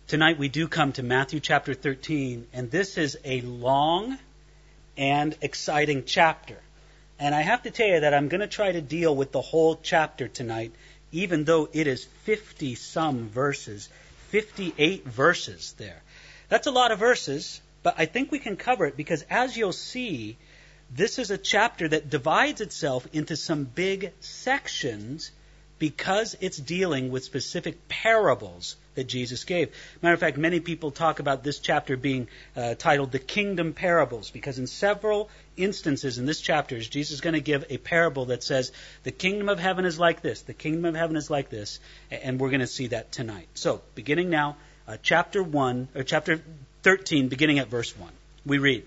Tonight we do come to Matthew chapter 13, and this is a long and exciting chapter. And I have to tell you that I'm going to try to deal with the whole chapter tonight, even though it is 50-some verses, 58 verses there. That's a lot of verses, but I think we can cover it because as you'll see, this is a chapter that divides itself into some big sections because it's dealing with specific parables that Jesus gave. Matter of fact, many people talk about this chapter being titled the Kingdom Parables, because in several instances in this chapter, Jesus is going to give a parable that says, the kingdom of heaven is like this, the kingdom of heaven is like this, and we're going to see that tonight. So, beginning now, chapter 13, beginning at verse 1. We read,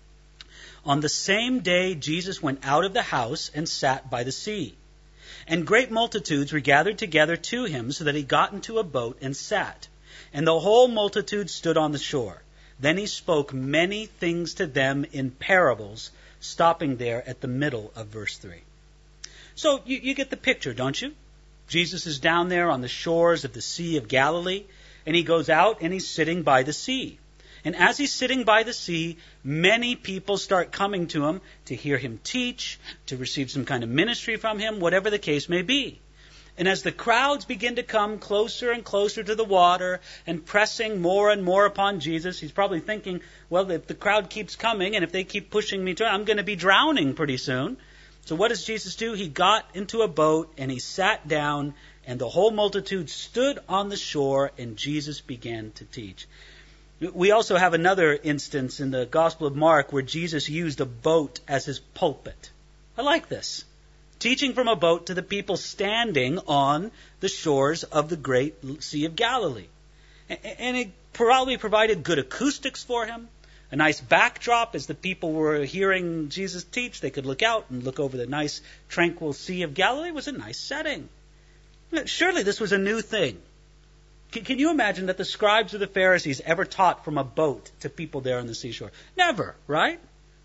"On the same day Jesus went out of the house and sat by the sea. And great multitudes were gathered together to him, so that he got into a boat and sat. And the whole multitude stood on the shore. Then he spoke many things to them in parables," stopping there at the middle of verse 3. So you get the picture, don't you? Jesus is down there on the shores of the Sea of Galilee, and he goes out and he's sitting by the sea. And as he's sitting by the sea, many people start coming to him to hear him teach, to receive some kind of ministry from him, whatever the case may be. And as the crowds begin to come closer and closer to the water and pressing more and more upon Jesus, he's probably thinking, well, if the crowd keeps coming and if they keep pushing me to it, I'm going to be drowning pretty soon. So what does Jesus do? He got into a boat and he sat down, and the whole multitude stood on the shore, and Jesus began to teach. We also have another instance in the Gospel of Mark where Jesus used a boat as his pulpit. I like this. Teaching from a boat to the people standing on the shores of the great Sea of Galilee. And it probably provided good acoustics for him, a nice backdrop as the people were hearing Jesus teach. They could look out and look over the nice, tranquil Sea of Galilee. It was a nice setting. Surely this was a new thing. Can you imagine that the scribes or the Pharisees ever taught from a boat to people there on the seashore? Never, right?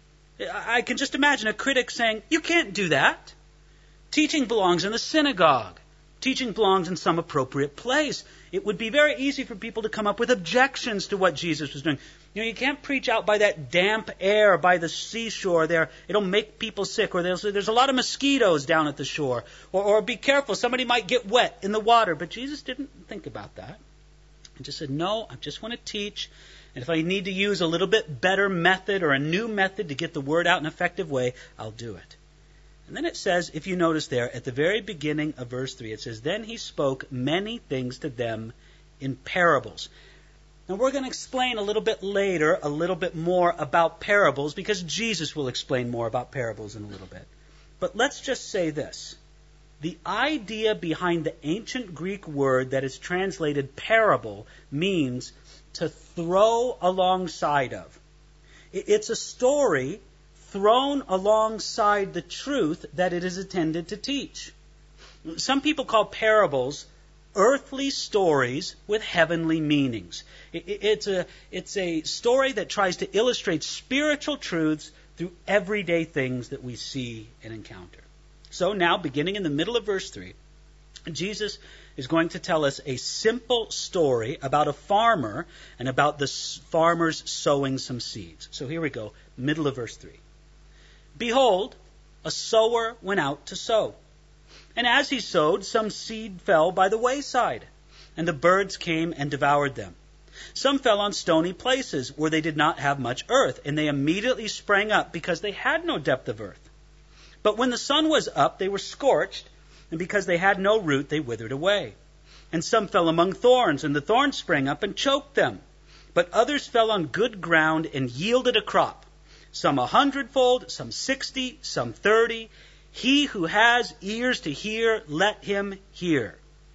I can just imagine a critic saying, you can't do that. Teaching belongs in the synagogue. Teaching belongs in some appropriate place. It would be very easy for people to come up with objections to what Jesus was doing. You can't preach out by that damp air by the seashore there. It'll make people sick. Or there's a lot of mosquitoes down at the shore. Or be careful, somebody might get wet in the water. But Jesus didn't think about that. He just said, no, I just want to teach. And if I need to use a little bit better method or a new method to get the word out in an effective way, I'll do it. And then it says, if you notice there, at the very beginning of verse 3, it says, then he spoke many things to them in parables. Now we're going to explain a little bit later, a little bit more about parables, because Jesus will explain more about parables in a little bit. But let's just say this. The idea behind the ancient Greek word that is translated parable means to throw alongside of. It's a story thrown alongside the truth that it is intended to teach. Some people call parables earthly stories with heavenly meanings. It's a story that tries to illustrate spiritual truths through everyday things that we see and encounter. So now, beginning in the middle of verse 3, Jesus is going to tell us a simple story about a farmer and about the farmers sowing some seeds. So here we go, middle of verse 3. Behold, a sower went out to sow. And as he sowed, some seed fell by the wayside, and the birds came and devoured them. Some fell on stony places where they did not have much earth, and they immediately sprang up because they had no depth of earth. But when the sun was up, they were scorched, and because they had no root, they withered away. And some fell among thorns, and the thorns sprang up and choked them. But others fell on good ground and yielded a crop, some 100-fold, some 60, some 30. He who has ears to hear, let him hear.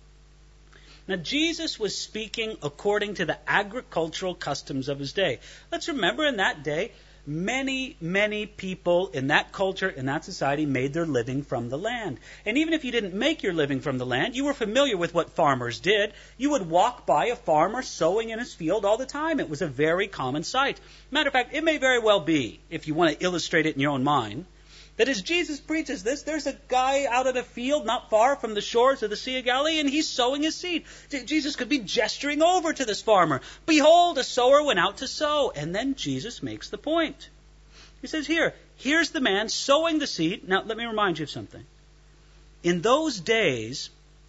Now, Jesus was speaking according to the agricultural customs of his day. Let's remember, in that day, many, many people in that culture, in that society, made their living from the land. And even if you didn't make your living from the land, you were familiar with what farmers did. You would walk by a farmer sowing in his field all the time. It was a very common sight. Matter of fact, it may very well be, if you want to illustrate it in your own mind, That as Jesus preaches this, there's a guy out in a field not far from the shores of the Sea of Galilee, and he's sowing his seed. Jesus could be gesturing over to this farmer. Behold, a sower went out to sow. And then Jesus makes the point. He says here's the man sowing the seed. Now, let me remind you of something. In those days,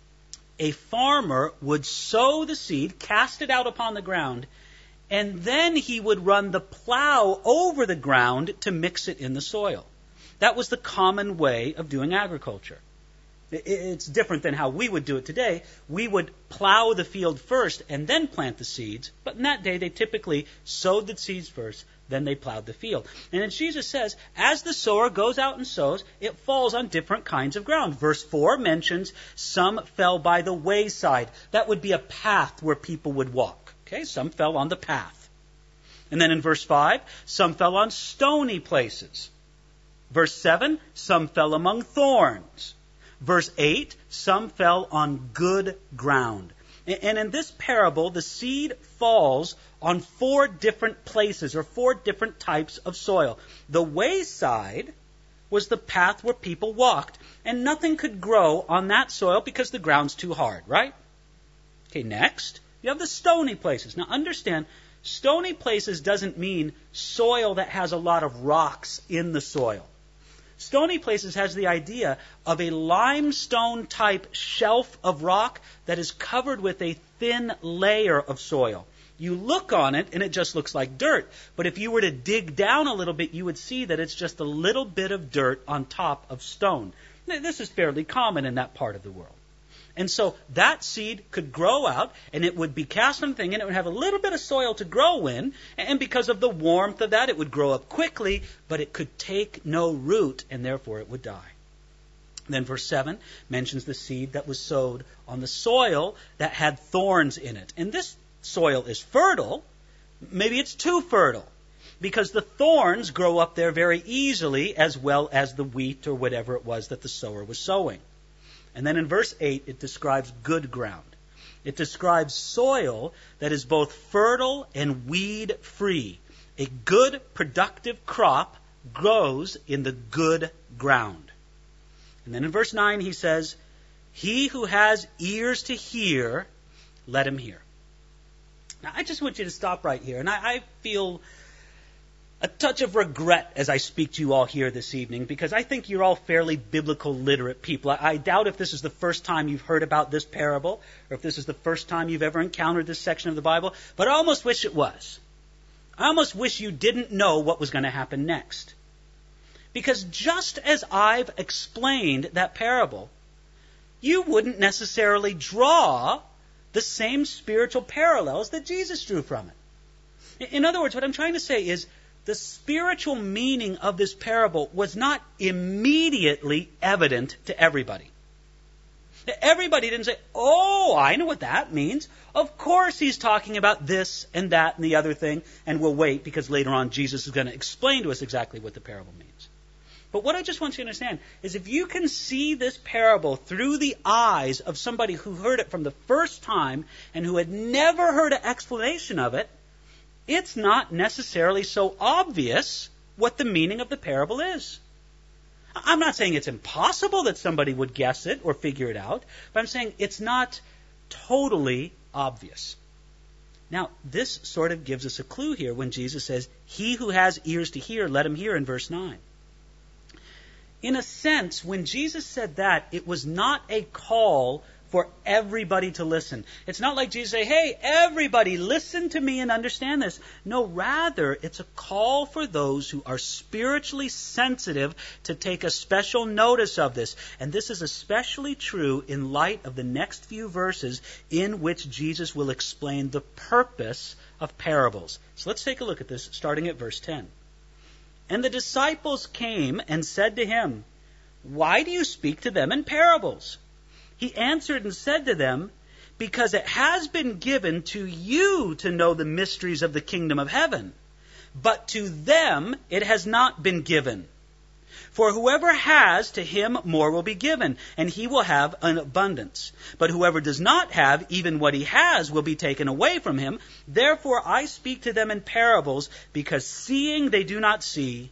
a farmer would sow the seed, cast it out upon the ground, and then he would run the plow over the ground to mix it in the soil. That was the common way of doing agriculture. It's different than how we would do it today. We would plow the field first and then plant the seeds. But in that day, they typically sowed the seeds first, then they plowed the field. And as Jesus says, as the sower goes out and sows, it falls on different kinds of ground. Verse 4 mentions some fell by the wayside. That would be a path where people would walk. Okay, some fell on the path. And then in verse 5, some fell on stony places. Verse 7, some fell among thorns. Verse 8, some fell on good ground. And in this parable, the seed falls on 4 different places or 4 different types of soil. The wayside was the path where people walked, and nothing could grow on that soil because the ground's too hard, right? Okay, next, you have the stony places. Now understand, stony places doesn't mean soil that has a lot of rocks in the soil. Stony places has the idea of a limestone type shelf of rock that is covered with a thin layer of soil. You look on it and it just looks like dirt. But if you were to dig down a little bit, you would see that it's just a little bit of dirt on top of stone. This is fairly common in that part of the world. And so that seed could grow out, and it would be cast on the thing, and it would have a little bit of soil to grow in, and because of the warmth of that, it would grow up quickly, but it could take no root, and therefore it would die. Then verse 7 mentions the seed that was sowed on the soil that had thorns in it. And this soil is fertile. Maybe it's too fertile, because the thorns grow up there very easily, as well as the wheat or whatever it was that the sower was sowing. And then in verse 8, it describes good ground. It describes soil that is both fertile and weed-free. A good, productive crop grows in the good ground. And then in verse 9, he says, he who has ears to hear, let him hear. Now, I just want you to stop right here. And I feel a touch of regret as I speak to you all here this evening, because I think you're all fairly biblical literate people. I doubt if this is the first time you've heard about this parable, or if this is the first time you've ever encountered this section of the Bible, but I almost wish it was. I almost wish you didn't know what was going to happen next. Because just as I've explained that parable, you wouldn't necessarily draw the same spiritual parallels that Jesus drew from it. In other words, what I'm trying to say is, the spiritual meaning of this parable was not immediately evident to everybody. Everybody didn't say, oh, I know what that means. Of course he's talking about this and that and the other thing, and we'll wait because later on Jesus is going to explain to us exactly what the parable means. But what I just want you to understand is if you can see this parable through the eyes of somebody who heard it from the first time and who had never heard an explanation of it, it's not necessarily so obvious what the meaning of the parable is. I'm not saying it's impossible that somebody would guess it or figure it out, but I'm saying it's not totally obvious. Now, this sort of gives us a clue here when Jesus says, he who has ears to hear, let him hear in verse 9. In a sense, when Jesus said that, it was not a call for everybody to listen. It's not like Jesus say, hey, everybody, listen to me and understand this. No, rather, it's a call for those who are spiritually sensitive to take a special notice of this. And this is especially true in light of the next few verses in which Jesus will explain the purpose of parables. So let's take a look at this, starting at verse 10. And the disciples came and said to him, why do you speak to them in parables? He answered and said to them, because it has been given to you to know the mysteries of the kingdom of heaven, but to them it has not been given. For whoever has, to him more will be given, and he will have an abundance. But whoever does not have, even what he has will be taken away from him. Therefore I speak to them in parables, because seeing they do not see,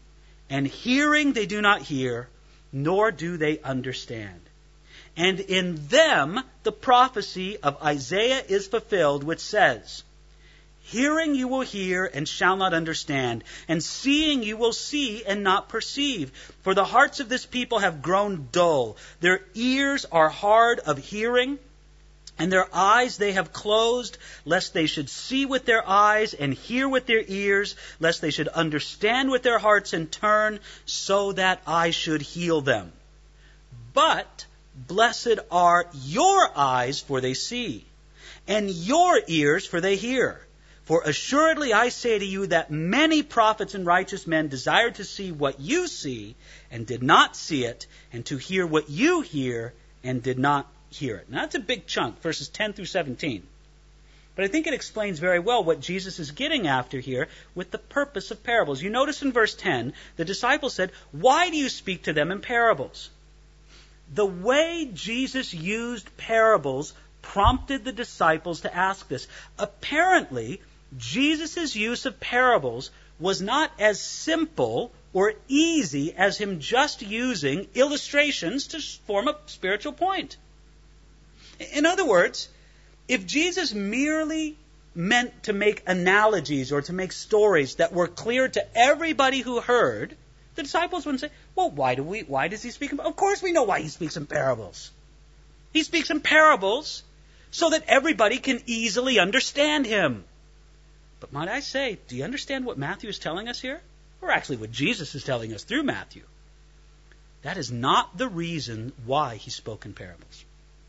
and hearing they do not hear, nor do they understand. And in them the prophecy of Isaiah is fulfilled, which says, hearing you will hear and shall not understand, and seeing you will see and not perceive. For the hearts of this people have grown dull. Their ears are hard of hearing, and their eyes they have closed, lest they should see with their eyes and hear with their ears, lest they should understand with their hearts and turn, so that I should heal them. But blessed are your eyes, for they see, and your ears, for they hear. For assuredly I say to you that many prophets and righteous men desired to see what you see, and did not see it, and to hear what you hear, and did not hear it. Now that's a big chunk, verses 10 through 17. But I think it explains very well what Jesus is getting after here with the purpose of parables. You notice in verse 10, the disciples said, why do you speak to them in parables? The way Jesus used parables prompted the disciples to ask this. Apparently, Jesus' use of parables was not as simple or easy as him just using illustrations to form a spiritual point. In other words, if Jesus merely meant to make analogies or to make stories that were clear to everybody who heard, the disciples wouldn't say, well, why does he speak in parables? Of course we know why he speaks in parables. He speaks in parables so that everybody can easily understand him. But might I say, do you understand what Matthew is telling us here? Or actually what Jesus is telling us through Matthew. That is not the reason why he spoke in parables.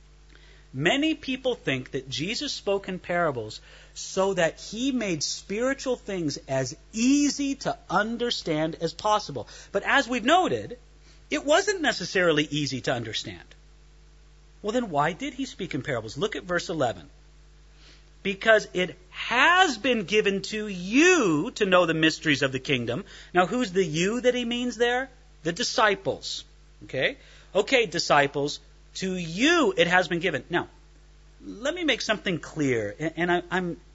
Many people think that Jesus spoke in parables so that he made spiritual things as easy to understand as possible. But as we've noted, it wasn't necessarily easy to understand. Well, then why did he speak in parables? Look at verse 11. Because it has been given to you to know the mysteries of the kingdom. Now, who's the you that he means there? The disciples. Okay, disciples. To you it has been given. Now, let me make something clear, and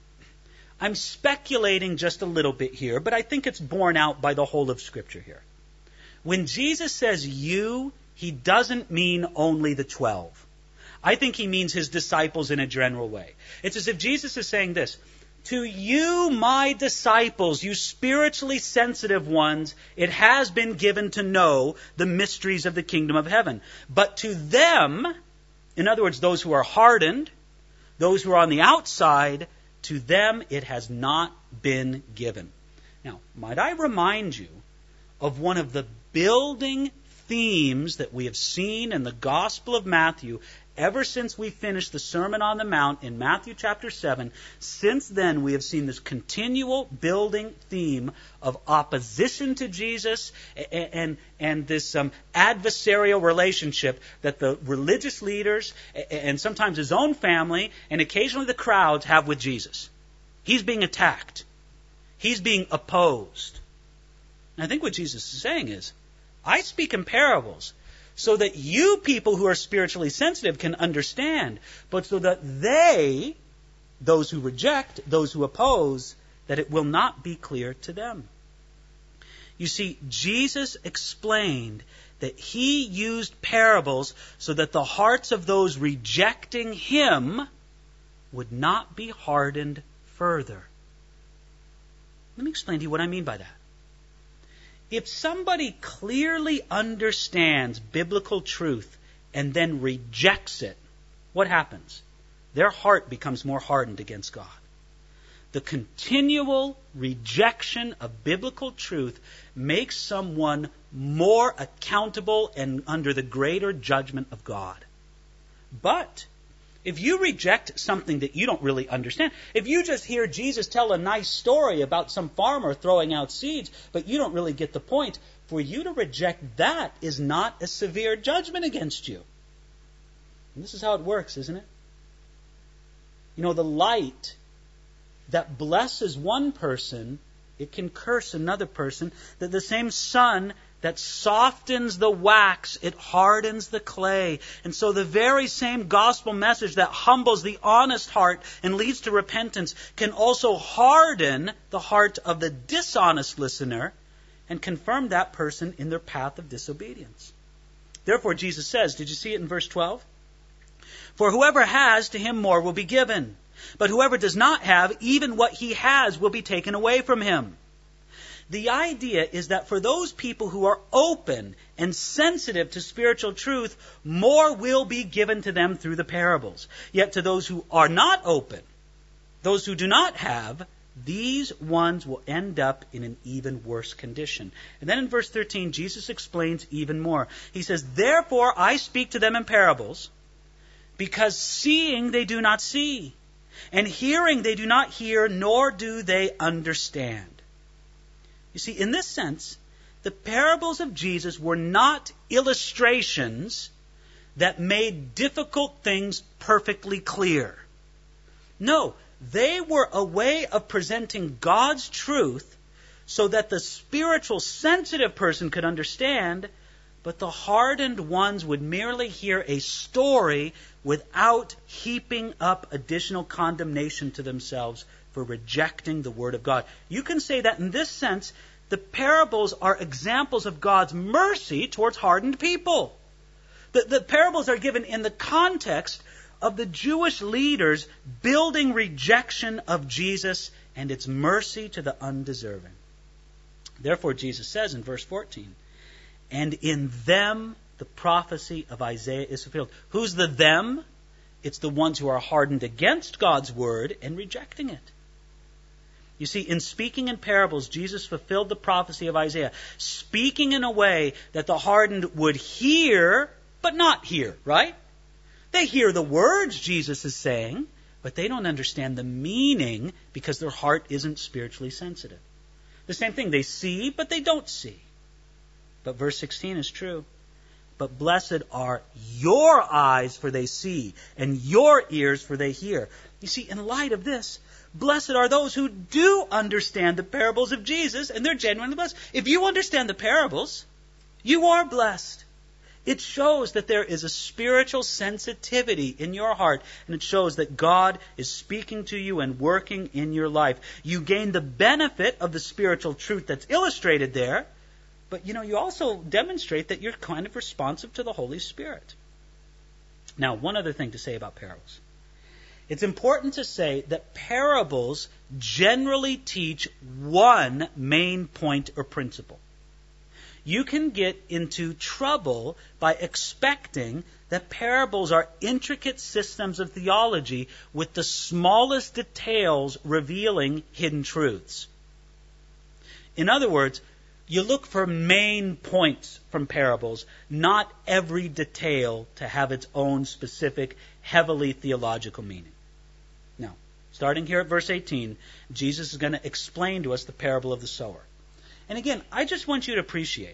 I'm speculating just a little bit here, but I think it's borne out by the whole of Scripture here. When Jesus says you, he doesn't mean only the 12. I think he means his disciples in a general way. It's as if Jesus is saying this, to you, my disciples, you spiritually sensitive ones, it has been given to know the mysteries of the kingdom of heaven. But to them, in other words, those who are hardened, those who are on the outside, to them it has not been given. Now, might I remind you of one of the building themes that we have seen in the Gospel of Matthew ever since we finished the Sermon on the Mount in Matthew chapter 7. Since then, we have seen this continual building theme of opposition to Jesus and this adversarial relationship that the religious leaders and sometimes his own family and occasionally the crowds have with Jesus. He's being attacked. He's being opposed. And I think what Jesus is saying is, I speak in parables so that you people who are spiritually sensitive can understand, but so that they, those who reject, those who oppose, that it will not be clear to them. You see, Jesus explained that he used parables so that the hearts of those rejecting him would not be hardened further. Let me explain to you what I mean by that. If somebody clearly understands biblical truth and then rejects it, what happens? Their heart becomes more hardened against God. The continual rejection of biblical truth makes someone more accountable and under the greater judgment of God. But if you reject something that you don't really understand, if you just hear Jesus tell a nice story about some farmer throwing out seeds, but you don't really get the point, for you to reject that is not a severe judgment against you. And this is how it works, isn't it? You know, the light that blesses one person, it can curse another person. That the same sun that softens the wax, it hardens the clay. And so the very same gospel message that humbles the honest heart and leads to repentance can also harden the heart of the dishonest listener and confirm that person in their path of disobedience. Therefore, Jesus says, did you see it in verse 12? For whoever has, to him more will be given. But whoever does not have, even what he has will be taken away from him. The idea is that for those people who are open and sensitive to spiritual truth, more will be given to them through the parables. Yet to those who are not open, those who do not have, these ones will end up in an even worse condition. And then in verse 13, Jesus explains even more. He says, therefore I speak to them in parables, because seeing they do not see, and hearing they do not hear, nor do they understand. You see, in this sense, the parables of Jesus were not illustrations that made difficult things perfectly clear. No, they were a way of presenting God's truth so that the spiritual sensitive person could understand, but the hardened ones would merely hear a story without heaping up additional condemnation to themselves for rejecting the Word of God. You can say that in this sense, the parables are examples of God's mercy towards hardened people. The parables are given in the context of the Jewish leaders building rejection of Jesus and its mercy to the undeserving. Therefore, Jesus says in verse 14, and in them the prophecy of Isaiah is fulfilled. Who's the them? It's the ones who are hardened against God's word and rejecting it. You see, in speaking in parables, Jesus fulfilled the prophecy of Isaiah, speaking in a way that the hardened would hear, but not hear, right? They hear the words Jesus is saying, but they don't understand the meaning because their heart isn't spiritually sensitive. The same thing, they see, but they don't see. But verse 16 is true. But blessed are your eyes, for they see, and your ears, for they hear. You see, in light of this, blessed are those who do understand the parables of Jesus, and they're genuinely blessed. If you understand the parables, you are blessed. It shows that there is a spiritual sensitivity in your heart, and it shows that God is speaking to you and working in your life. You gain the benefit of the spiritual truth that's illustrated there, but you also demonstrate that you're kind of responsive to the Holy Spirit. Now, one other thing to say about parables. It's important to say that parables generally teach one main point or principle. You can get into trouble by expecting that parables are intricate systems of theology with the smallest details revealing hidden truths. In other words, you look for main points from parables, not every detail to have its own specific, heavily theological meaning. Now, starting here at verse 18, Jesus is going to explain to us the parable of the sower. And again, I just want you to appreciate,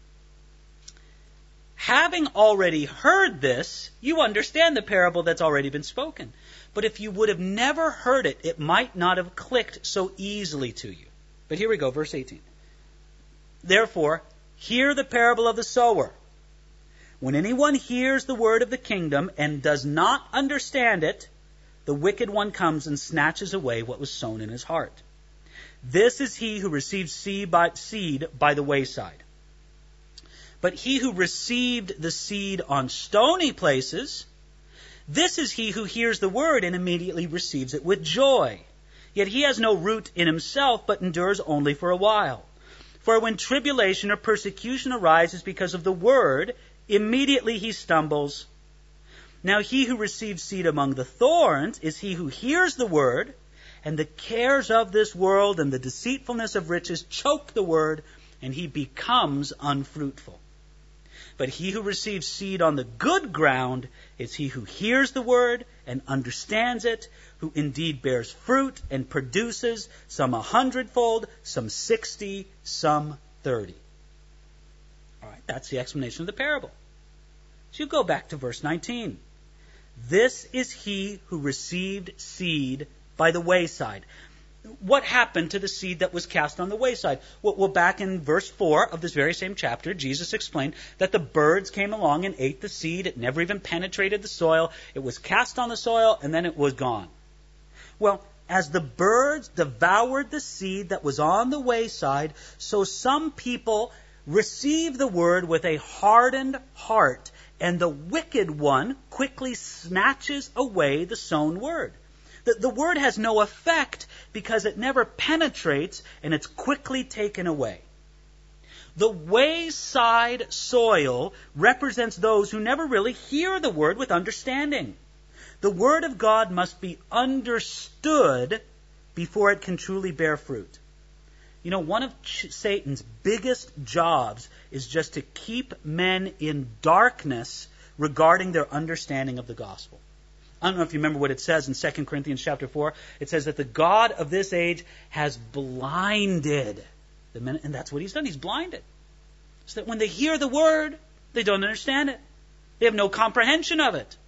having already heard this, you understand the parable that's already been spoken. But if you would have never heard it, it might not have clicked so easily to you. But here we go, verse 18. Therefore, hear the parable of the sower. When anyone hears the word of the kingdom and does not understand it, the wicked one comes and snatches away what was sown in his heart. This is he who receives seed by the wayside. But he who received the seed on stony places, this is he who hears the word and immediately receives it with joy. Yet he has no root in himself, but endures only for a while. For when tribulation or persecution arises because of the word, immediately he stumbles. Now he who receives seed among the thorns is he who hears the word, and the cares of this world and the deceitfulness of riches choke the word, and he becomes unfruitful. But he who receives seed on the good ground is he who hears the word and understands it, who indeed bears fruit and produces some 100-fold, some 60, some 30. All right, that's the explanation of the parable. So you go back to verse 19. This is he who received seed by the wayside. What happened to the seed that was cast on the wayside? Well, back in verse 4 of this very same chapter, Jesus explained that the birds came along and ate the seed. It never even penetrated the soil. It was cast on the soil, and then it was gone. Well, As the birds devoured the seed that was on the wayside, so some people receive the word with a hardened heart, and the wicked one quickly snatches away the sown word. The word has no effect because it never penetrates and it's quickly taken away. The wayside soil represents those who never really hear the word with understanding. The word of God must be understood before it can truly bear fruit. You know, one of Satan's biggest jobs is just to keep men in darkness regarding their understanding of the gospel. I don't know if you remember what it says in 2 Corinthians chapter 4. It says that the God of this age has blinded the men, and that's what he's done. He's blinded. So that when they hear the word, they don't understand it. They have no comprehension of it.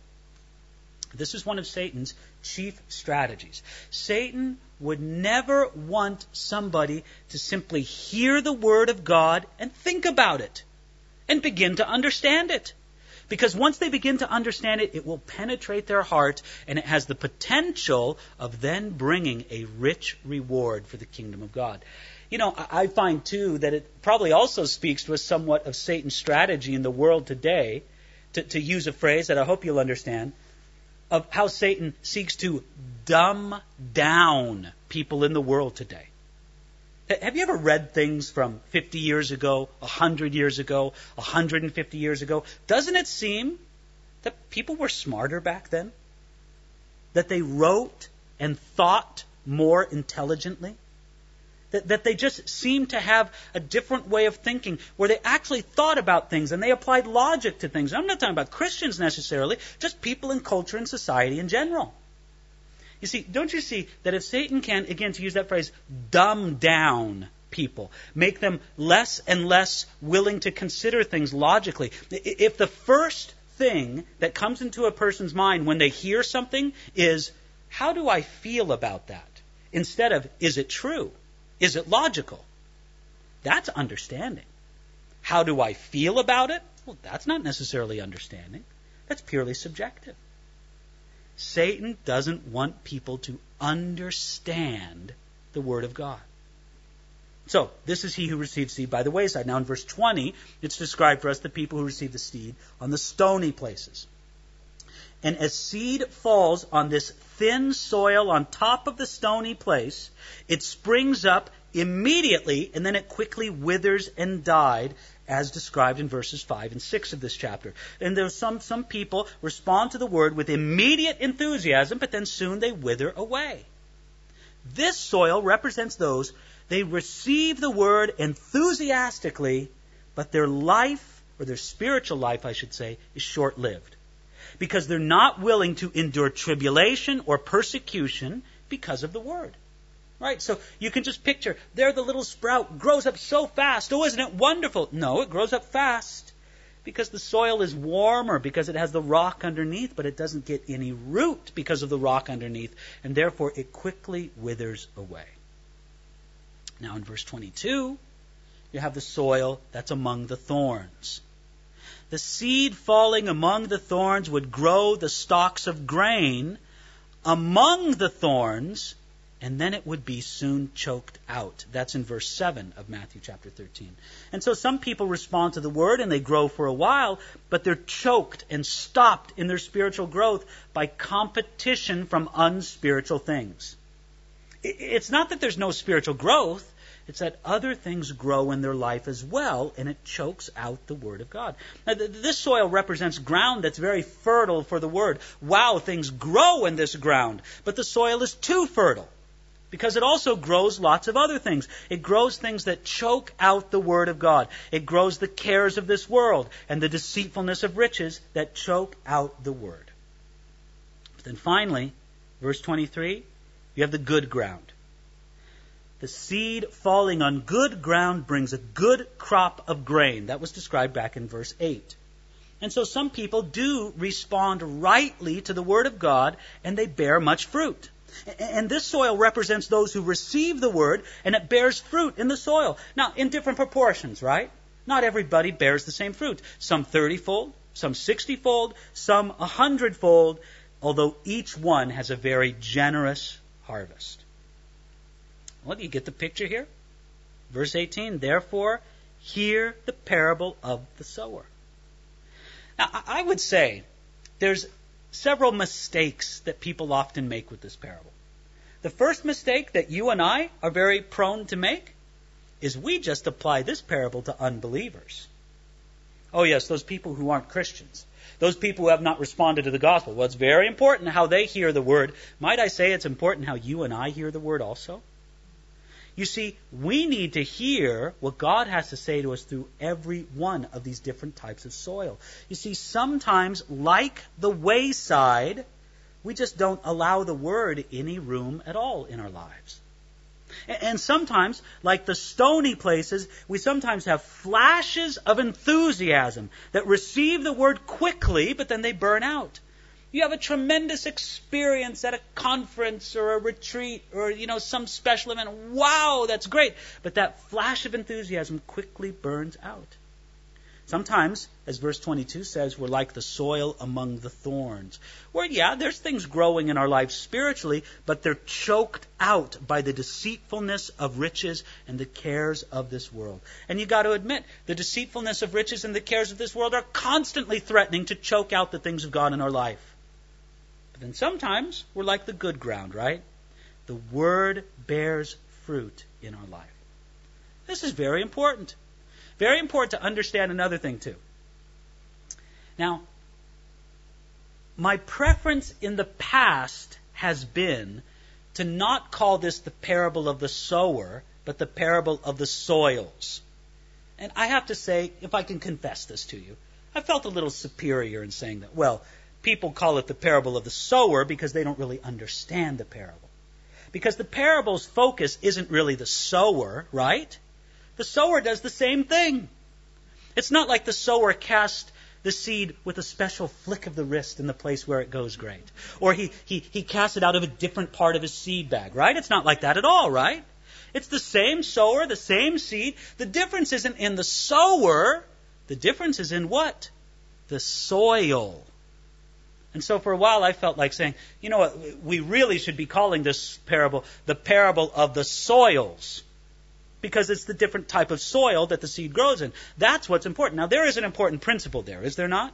This is one of Satan's chief strategies. Satan would never want somebody to simply hear the word of God and think about it and begin to understand it. Because once they begin to understand it, it will penetrate their heart, and it has the potential of then bringing a rich reward for the kingdom of God. You know, I find too that it probably also speaks to us somewhat of Satan's strategy in the world today, to use a phrase that I hope you'll understand, of how Satan seeks to dumb down people in the world today. Have you ever read things from 50 years ago, 100 years ago, 150 years ago? Doesn't it seem that people were smarter back then? That they wrote and thought more intelligently? That they just seemed to have a different way of thinking, where they actually thought about things and they applied logic to things. I'm not talking about Christians necessarily, just people in culture and society in general. You see, don't you see that if Satan can, again, to use that phrase, dumb down people, make them less and less willing to consider things logically, if the first thing that comes into a person's mind when they hear something is, how do I feel about that? Instead of, is it true? Is it logical? That's understanding. How do I feel about it? Well, that's not necessarily understanding. That's purely subjective. Satan doesn't want people to understand the Word of God. So, this is he who received seed by the wayside. Now in verse 20, it's described for us the people who receive the seed on the stony places. And as seed falls on this thin soil on top of the stony place, it springs up immediately, and then it quickly withers and died, as described in verses 5 and 6 of this chapter. And there's some people respond to the word with immediate enthusiasm, but then soon they wither away. This soil represents those, they receive the word enthusiastically, but their life, or their spiritual life, I should say, is short-lived. Because they're not willing to endure tribulation or persecution because of the word. Right? So you can just picture, there the little sprout grows up so fast. Oh, isn't it wonderful? No, it grows up fast because the soil is warmer, because it has the rock underneath, but it doesn't get any root because of the rock underneath, and therefore it quickly withers away. Now in verse 22, you have the soil that's among the thorns. The seed falling among the thorns would grow the stalks of grain among the thorns, and then it would be soon choked out. That's in verse 7 of Matthew chapter 13. And so some people respond to the word and they grow for a while, but they're choked and stopped in their spiritual growth by competition from unspiritual things. It's not that there's no spiritual growth. It's that other things grow in their life as well, and it chokes out the Word of God. Now, this soil represents ground that's very fertile for the Word. Wow, things grow in this ground, but the soil is too fertile because it also grows lots of other things. It grows things that choke out the Word of God. It grows the cares of this world and the deceitfulness of riches that choke out the Word. But then finally, verse 23, you have the good ground. The seed falling on good ground brings a good crop of grain. That was described back in verse 8. And so some people do respond rightly to the Word of God, and they bear much fruit. And this soil represents those who receive the Word, and it bears fruit in the soil. Now, in different proportions, right? Not everybody bears the same fruit. Some 30-fold, some 60-fold, some 100-fold, although each one has a very generous harvest. Well, do you get the picture here? Verse 18, therefore, hear the parable of the sower. Now, I would say there's several mistakes that people often make with this parable. The first mistake that you and I are very prone to make is we just apply this parable to unbelievers. Oh yes, those people who aren't Christians. Those people who have not responded to the gospel. Well, it's very important how they hear the word. Might I say it's important how you and I hear the word also? You see, we need to hear what God has to say to us through every one of these different types of soil. You see, sometimes, like the wayside, we just don't allow the word any room at all in our lives. And sometimes, like the stony places, we sometimes have flashes of enthusiasm that receive the word quickly, but then they burn out. You have a tremendous experience at a conference or a retreat or, some special event. Wow, that's great. But that flash of enthusiasm quickly burns out. Sometimes, as verse 22 says, we're like the soil among the thorns. Where, there's things growing in our lives spiritually, but they're choked out by the deceitfulness of riches and the cares of this world. And you got to admit, the deceitfulness of riches and the cares of this world are constantly threatening to choke out the things of God in our life. But then sometimes we're like the good ground, right? The Word bears fruit in our life. This is very important. Very important to understand another thing too. Now, my preference in the past has been to not call this the parable of the sower, but the parable of the soils. And I have to say, if I can confess this to you, I felt a little superior in saying that. Well, people call it the parable of the sower because they don't really understand the parable. Because the parable's focus isn't really the sower, right? The sower does the same thing. It's not like the sower cast the seed with a special flick of the wrist in the place where it goes great. Or he casts it out of a different part of his seed bag, right? It's not like that at all, right? It's the same sower, the same seed. The difference isn't in the sower. The difference is in what? The soil. And so for a while I felt like saying, you know what, we really should be calling this parable the parable of the soils. Because it's the different type of soil that the seed grows in. That's what's important. Now, there is an important principle there, is there not?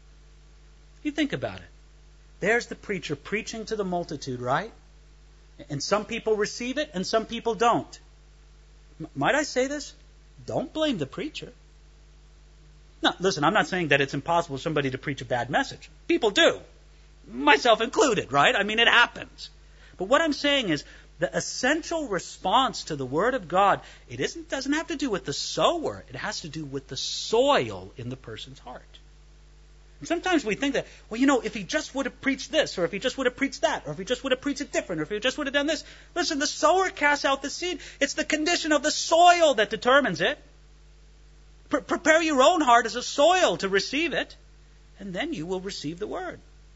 You think about it. There's the preacher preaching to the multitude, right? And some people receive it and some people don't. Might I say this? Don't blame the preacher. Now, listen, I'm not saying that it's impossible for somebody to preach a bad message. People do. Myself included, right? I mean, it happens. But what I'm saying is, the essential response to the Word of God, it doesn't have to do with the sower. It has to do with the soil in the person's heart. And sometimes we think that, if he just would have preached this, or if he just would have preached that, or if he just would have preached it different, or if he just would have done this. Listen, the sower casts out the seed. It's the condition of the soil that determines it. Prepare your own heart as a soil to receive it, and then you will receive the Word.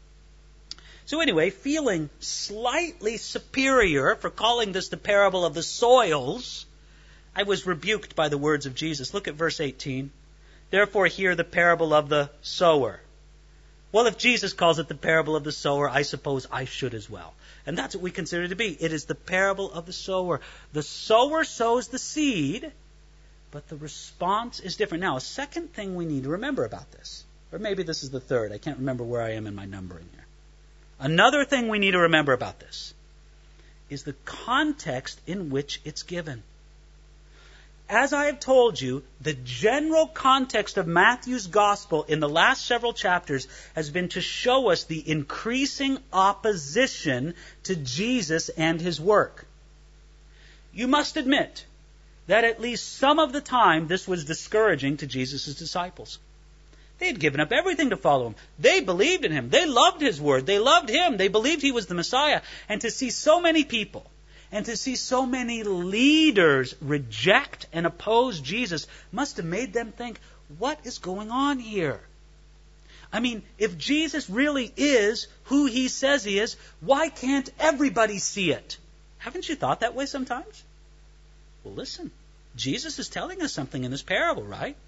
So anyway, feeling slightly superior for calling this the parable of the soils, I was rebuked by the words of Jesus. Look at verse 18. Therefore hear the parable of the sower. Well, if Jesus calls it the parable of the sower, I suppose I should as well. And that's what we consider it to be. It is the parable of the sower. The sower sows the seed, but the response is different. Now, a second thing we need to remember about this, or maybe this is the third. I can't remember where I am in my numbering here. Another thing we need to remember about this is the context in which it's given. As I have told you, the general context of Matthew's gospel in the last several chapters has been to show us the increasing opposition to Jesus and his work. You must admit that at least some of the time this was discouraging to Jesus' disciples. They had given up everything to follow him. They believed in him. They loved his word. They loved him. They believed he was the Messiah. And to see so many people and to see so many leaders reject and oppose Jesus must have made them think, what is going on here? I mean, if Jesus really is who he says he is, why can't everybody see it? Haven't you thought that way sometimes? Well, listen. Jesus is telling us something in this parable, right?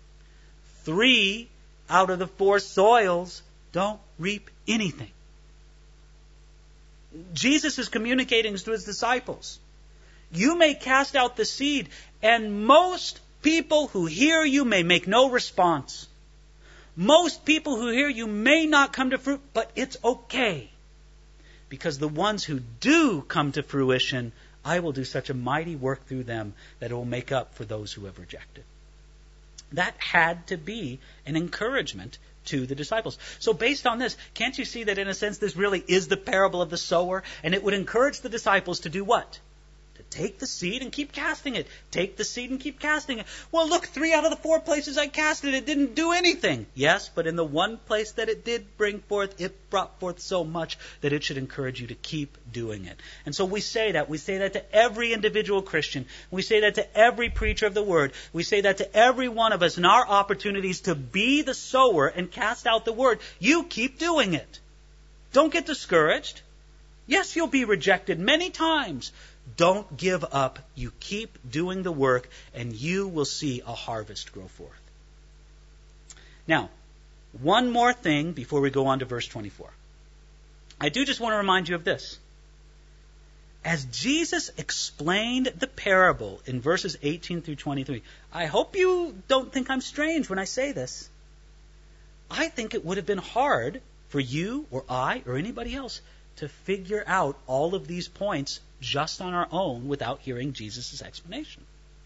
3 out of the 4 soils don't reap anything. Jesus is communicating to his disciples. You may cast out the seed, and most people who hear you may make no response. Most people who hear you may not come to fruit, but it's okay. Because the ones who do come to fruition, I will do such a mighty work through them that it will make up for those who have rejected. That had to be an encouragement to the disciples. So based on this, can't you see that in a sense this really is the parable of the sower? And it would encourage the disciples to do what? To take the seed and keep casting it. Take the seed and keep casting it. Well, look, 3 out of the 4 places I cast it, it didn't do anything. Yes, but in the one place that it did bring forth, it brought forth so much that it should encourage you to keep doing it. And so we say that. We say that to every individual Christian. We say that to every preacher of the Word. We say that to every one of us in our opportunities to be the sower and cast out the Word. You keep doing it. Don't get discouraged. Yes, you'll be rejected many times. Don't give up. You keep doing the work, and you will see a harvest grow forth. Now, one more thing before we go on to verse 24. I do just want to remind you of this. As Jesus explained the parable in verses 18 through 23, I hope you don't think I'm strange when I say this. I think it would have been hard for you or I or anybody else to figure out all of these points just on our own without hearing Jesus' explanation.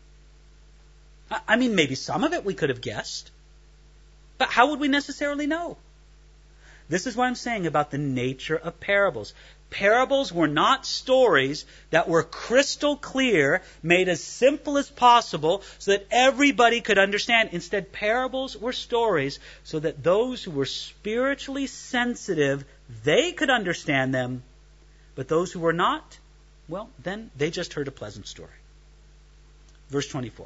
I mean, maybe some of it we could have guessed, but how would we necessarily know? This is what I'm saying about the nature of parables. Parables were not stories that were crystal clear, made as simple as possible so that everybody could understand. Instead, parables were stories so that those who were spiritually sensitive, they could understand them, but those who were not, well, then they just heard a pleasant story. Verse 24.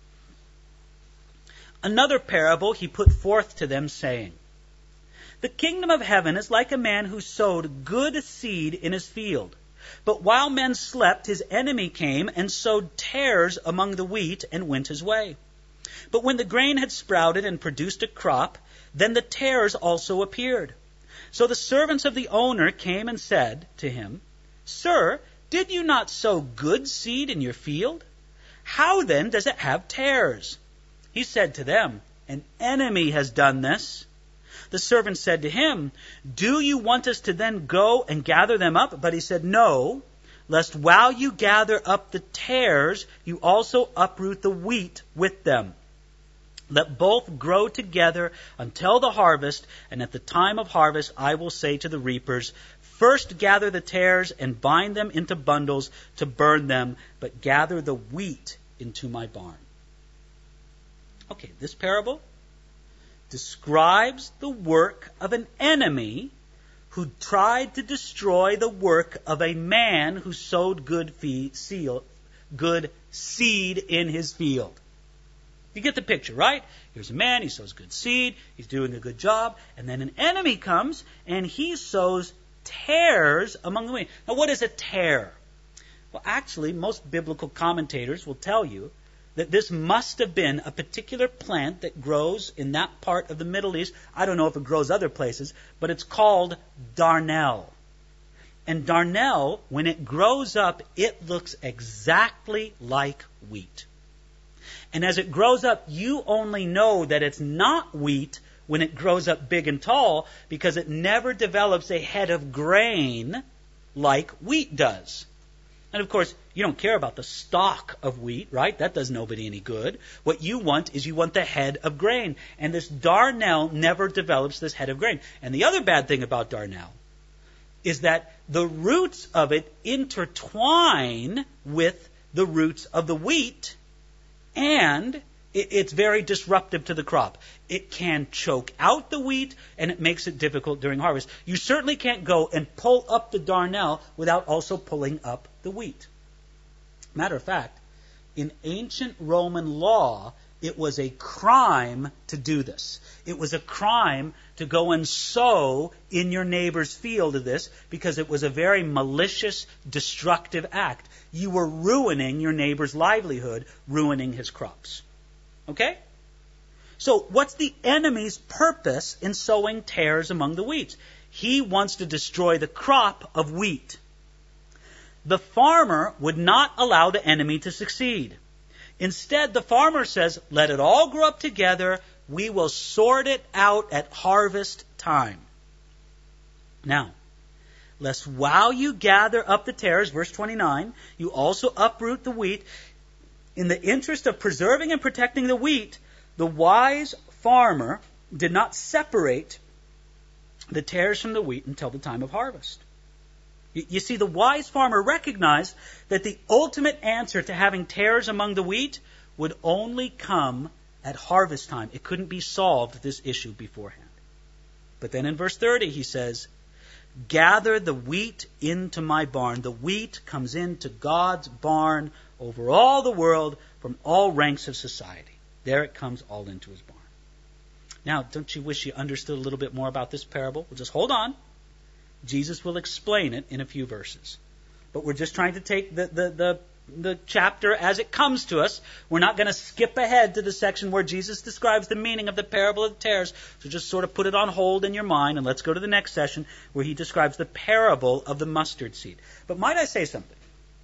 Another parable he put forth to them, saying, The kingdom of heaven is like a man who sowed good seed in his field. But while men slept, his enemy came and sowed tares among the wheat and went his way. But when the grain had sprouted and produced a crop, then the tares also appeared. So the servants of the owner came and said to him, Sir, did you not sow good seed in your field? How then does it have tares? He said to them, An enemy has done this. The servant said to him, Do you want us to then go and gather them up? But he said, No, lest while you gather up the tares, you also uproot the wheat with them. Let both grow together until the harvest, and at the time of harvest I will say to the reapers, First gather the tares and bind them into bundles to burn them, but gather the wheat into my barn. Okay, this parable describes the work of an enemy who tried to destroy the work of a man who sowed good seed in his field. You get the picture, right? Here's a man, he sows good seed, he's doing a good job, and then an enemy comes and he sows tares among the wheat. Now, what is a tare? Well, actually, most biblical commentators will tell you that this must have been a particular plant that grows in that part of the Middle East. I don't know if it grows other places, but it's called darnel. And darnel, when it grows up, it looks exactly like wheat. And as it grows up, you only know that it's not wheat when it grows up big and tall, because it never develops a head of grain like wheat does. And of course, you don't care about the stalk of wheat, right? That does nobody any good. What you want is you want the head of grain. And this darnel never develops this head of grain. And the other bad thing about darnel is that the roots of it intertwine with the roots of the wheat, and it's very disruptive to the crop. It can choke out the wheat, and it makes it difficult during harvest. You certainly can't go and pull up the darnel without also pulling up the wheat. Matter of fact, in ancient Roman law, it was a crime to do this. It was a crime to go and sow in your neighbor's field of this, because it was a very malicious, destructive act. You were ruining your neighbor's livelihood, ruining his crops. Okay? So what's the enemy's purpose in sowing tares among the wheat? He wants to destroy the crop of wheat. the farmer would not allow the enemy to succeed. Instead, the farmer says, let it all grow up together. We will sort it out at harvest time. Now, lest while you gather up the tares, verse 29, you also uproot the wheat. In the interest of preserving and protecting the wheat, the wise farmer did not separate the tares from the wheat until the time of harvest. You see, the wise farmer recognized that the ultimate answer to having tares among the wheat would only come at harvest time. It couldn't be solved, this issue, beforehand. But then in verse 30 he says, gather the wheat into my barn. The wheat comes into God's barn over all the world from all ranks of society. There it comes all into his barn. Now, don't you wish you understood a little bit more about this parable? Well, just hold on. Jesus will explain it in a few verses. But we're just trying to take the chapter as it comes to us. We're not going to skip ahead to the section where Jesus describes the meaning of the parable of the tares. So just sort of put it on hold in your mind, and let's go to the next session where he describes the parable of the mustard seed. But might I say something?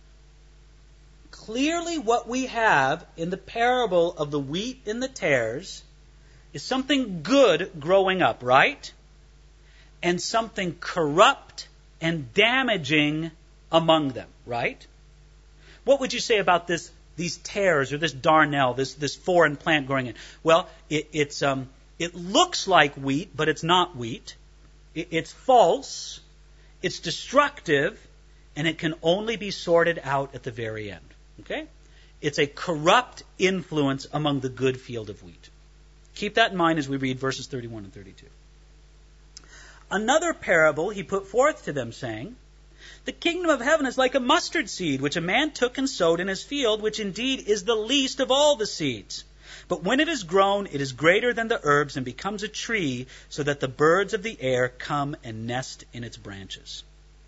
Clearly what we have in the parable of the wheat and the tares is something good growing up, right? And something corrupt and damaging among them, right? What would you say about these tares or this darnel, this foreign plant growing in? Well, it looks like wheat, but it's not wheat. It's false, it's destructive, and it can only be sorted out at the very end. Okay? It's a corrupt influence among the good field of wheat. Keep that in mind as we read verses 31 and 32. Another parable he put forth to them, saying, the kingdom of heaven is like a mustard seed, which a man took and sowed in his field, which indeed is the least of all the seeds. But when it is grown, it is greater than the herbs and becomes a tree, so that the birds of the air come and nest in its branches.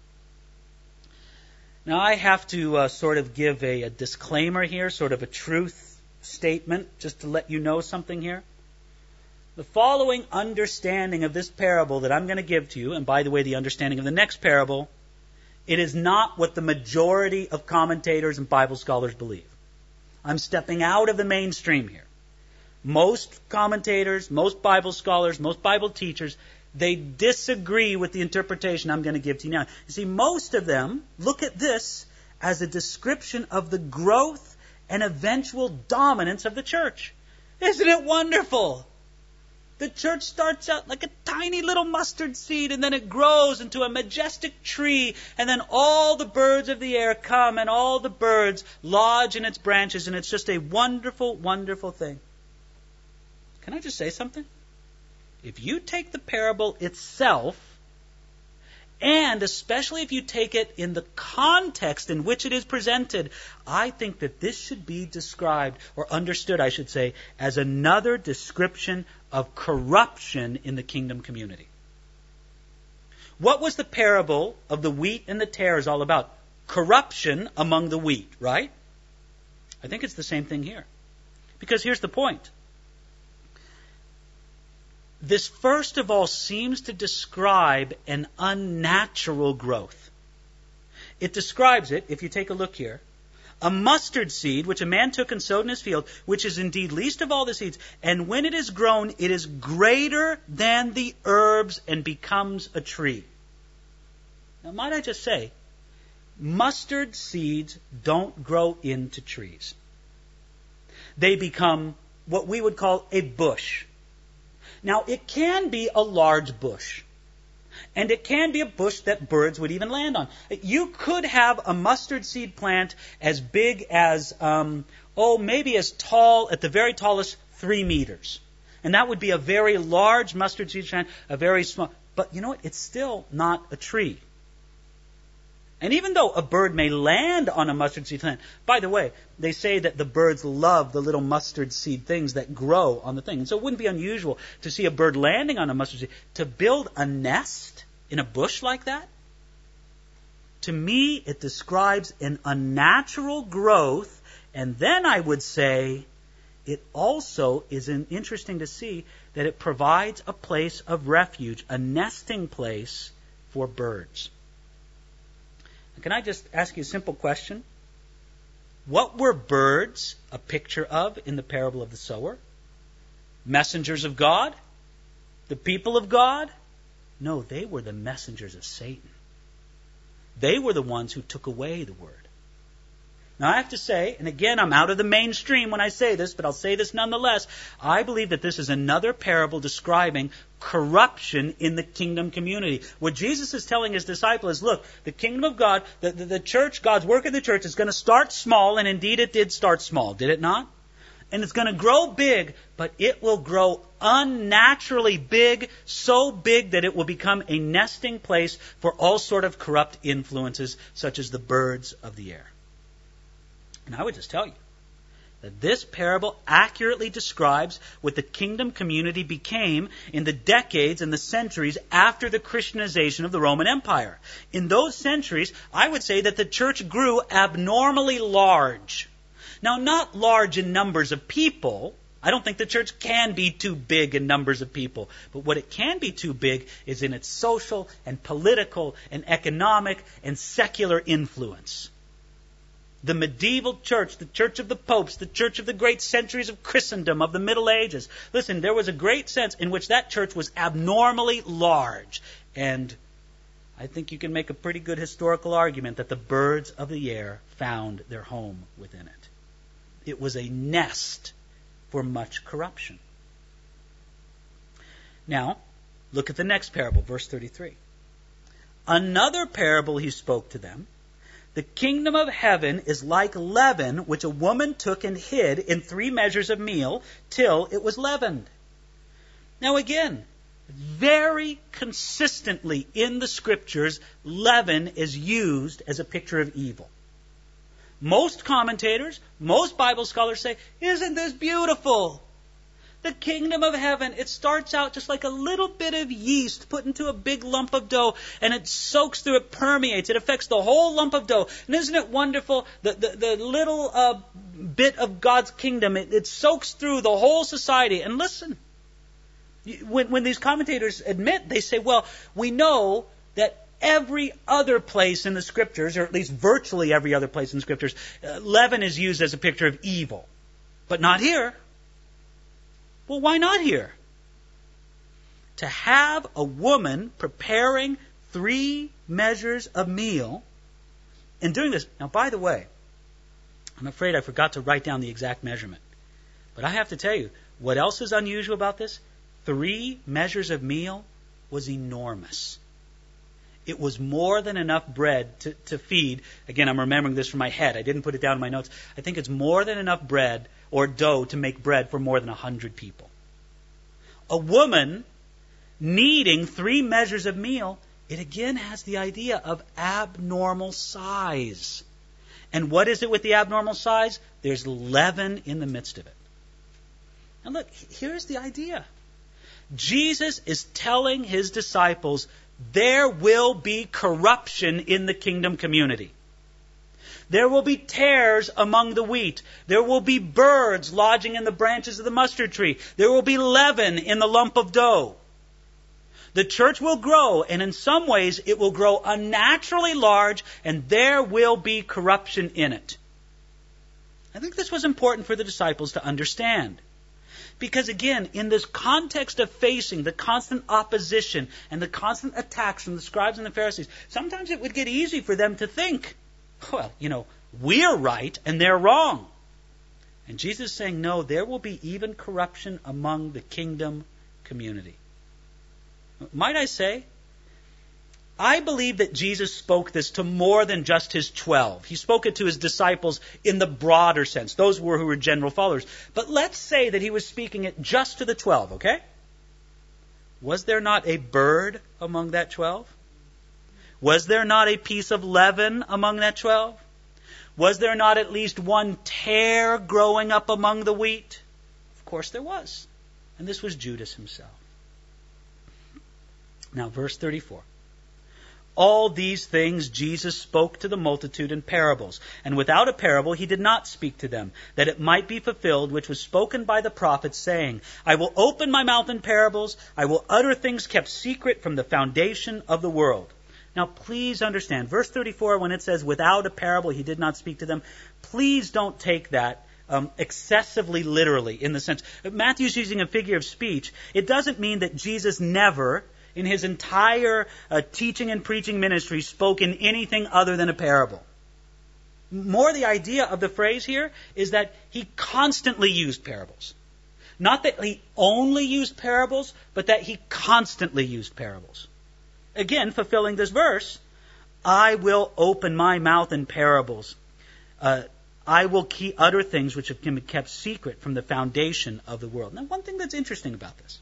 Now I have to sort of give a disclaimer here, sort of a truth statement, just to let you know something here. The following understanding of this parable that I'm going to give to you, and by the way, the understanding of the next parable, it is not what the majority of commentators and Bible scholars believe. I'm stepping out of the mainstream here. Most commentators, most Bible scholars, most Bible teachers, they disagree with the interpretation I'm going to give to you now. You see, most of them look at this as a description of the growth and eventual dominance of the church. Isn't it wonderful? The church starts out like a tiny little mustard seed, and then it grows into a majestic tree, and then all the birds of the air come, and all the birds lodge in its branches, and it's just a wonderful, wonderful thing. Can I just say something? If you take the parable itself, and especially if you take it in the context in which it is presented, I think that this should be described, or understood, I should say, as another description of corruption in the kingdom community. What was the parable of the wheat and the tares all about? Corruption among the wheat, right? I think it's the same thing here. Because here's the point. This, first of all, seems to describe an unnatural growth. It describes it, if you take a look here, a mustard seed, which a man took and sowed in his field, which is indeed least of all the seeds, and when it is grown, it is greater than the herbs and becomes a tree. Now, might I just say, mustard seeds don't grow into trees. They become what we would call a bush. Now, it can be a large bush. And it can be a bush that birds would even land on. You could have a mustard seed plant as big as, maybe as tall, at the very tallest, 3 meters. And that would be a very large mustard seed plant, a very small. But you know what? It's still not a tree. And even though a bird may land on a mustard seed plant, by the way, they say that the birds love the little mustard seed things that grow on the thing. And so it wouldn't be unusual to see a bird landing on a mustard seed. To build a nest in a bush like that, to me, it describes an unnatural growth. And then I would say it also is interesting to see that it provides a place of refuge, a nesting place for birds. Can I just ask you a simple question? What were birds a picture of in the parable of the sower? Messengers of God? The people of God? No, they were the messengers of Satan. They were the ones who took away the word. Now I have to say, and again I'm out of the mainstream when I say this, but I'll say this nonetheless, I believe that this is another parable describing corruption in the kingdom community. What Jesus is telling his disciples is, look, the kingdom of God, the church, God's work in the church is going to start small, and indeed it did start small, did it not? And it's going to grow big, but it will grow unnaturally big, so big that it will become a nesting place for all sort of corrupt influences, such as the birds of the air. And I would just tell you that this parable accurately describes what the kingdom community became in the decades and the centuries after the Christianization of the Roman Empire. In those centuries, I would say that the church grew abnormally large. Now, not large in numbers of people. I don't think the church can be too big in numbers of people. But what it can be too big is in its social and political and economic and secular influence. The medieval church, the church of the popes, the church of the great centuries of Christendom, of the Middle Ages. Listen, there was a great sense in which that church was abnormally large. And I think you can make a pretty good historical argument that the birds of the air found their home within it. It was a nest for much corruption. Now, look at the next parable, verse 33. Another parable he spoke to them. The kingdom of heaven is like leaven, which a woman took and hid in 3 measures of meal till it was leavened. Now again, very consistently in the Scriptures, leaven is used as a picture of evil. Most commentators, most Bible scholars say, isn't this beautiful? The kingdom of heaven, it starts out just like a little bit of yeast put into a big lump of dough, and it soaks through, it permeates, it affects the whole lump of dough. And isn't it wonderful? The little bit of God's kingdom, it soaks through the whole society. And listen, when these commentators admit, they say, well, we know that every other place in the Scriptures, or at least virtually every other place in the Scriptures, leaven is used as a picture of evil. But not here. Well, why not here? To have a woman preparing 3 measures of meal and doing this. Now, by the way, I'm afraid I forgot to write down the exact measurement. But I have to tell you, what else is unusual about this? 3 measures of meal was enormous. It was more than enough bread to feed. Again, I'm remembering this from my head. I didn't put it down in my notes. I think it's more than enough bread or dough to make bread for more than 100 people. A woman needing 3 measures of meal, it again has the idea of abnormal size. And what is it with the abnormal size? There's leaven in the midst of it. Now look, here's the idea. Jesus is telling his disciples there will be corruption in the kingdom community. There will be tares among the wheat. There will be birds lodging in the branches of the mustard tree. There will be leaven in the lump of dough. The church will grow, and in some ways it will grow unnaturally large, and there will be corruption in it. I think this was important for the disciples to understand. Because again, in this context of facing the constant opposition and the constant attacks from the scribes and the Pharisees, sometimes it would get easy for them to think, well, we're right and they're wrong. And Jesus is saying, no, there will be even corruption among the kingdom community. Might I say, I believe that Jesus spoke this to more than just his 12. He spoke it to his disciples in the broader sense, those who were general followers. But let's say that he was speaking it just to the 12, okay? Was there not a bird among that 12? Was there not a piece of leaven among that 12? Was there not at least one tare growing up among the wheat? Of course there was. And this was Judas himself. Now, verse 34. All these things Jesus spoke to the multitude in parables, and without a parable he did not speak to them, that it might be fulfilled which was spoken by the prophets, saying, I will open my mouth in parables, I will utter things kept secret from the foundation of the world. Now, please understand, verse 34, when it says, without a parable, he did not speak to them, please don't take that excessively literally in the sense. Matthew's using a figure of speech. It doesn't mean that Jesus never, in his entire teaching and preaching ministry, spoke in anything other than a parable. More the idea of the phrase here is that he constantly used parables. Not that he only used parables, but that he constantly used parables. Again, fulfilling this verse, I will open my mouth in parables. I will utter things which have been kept secret from the foundation of the world. Now, one thing that's interesting about this.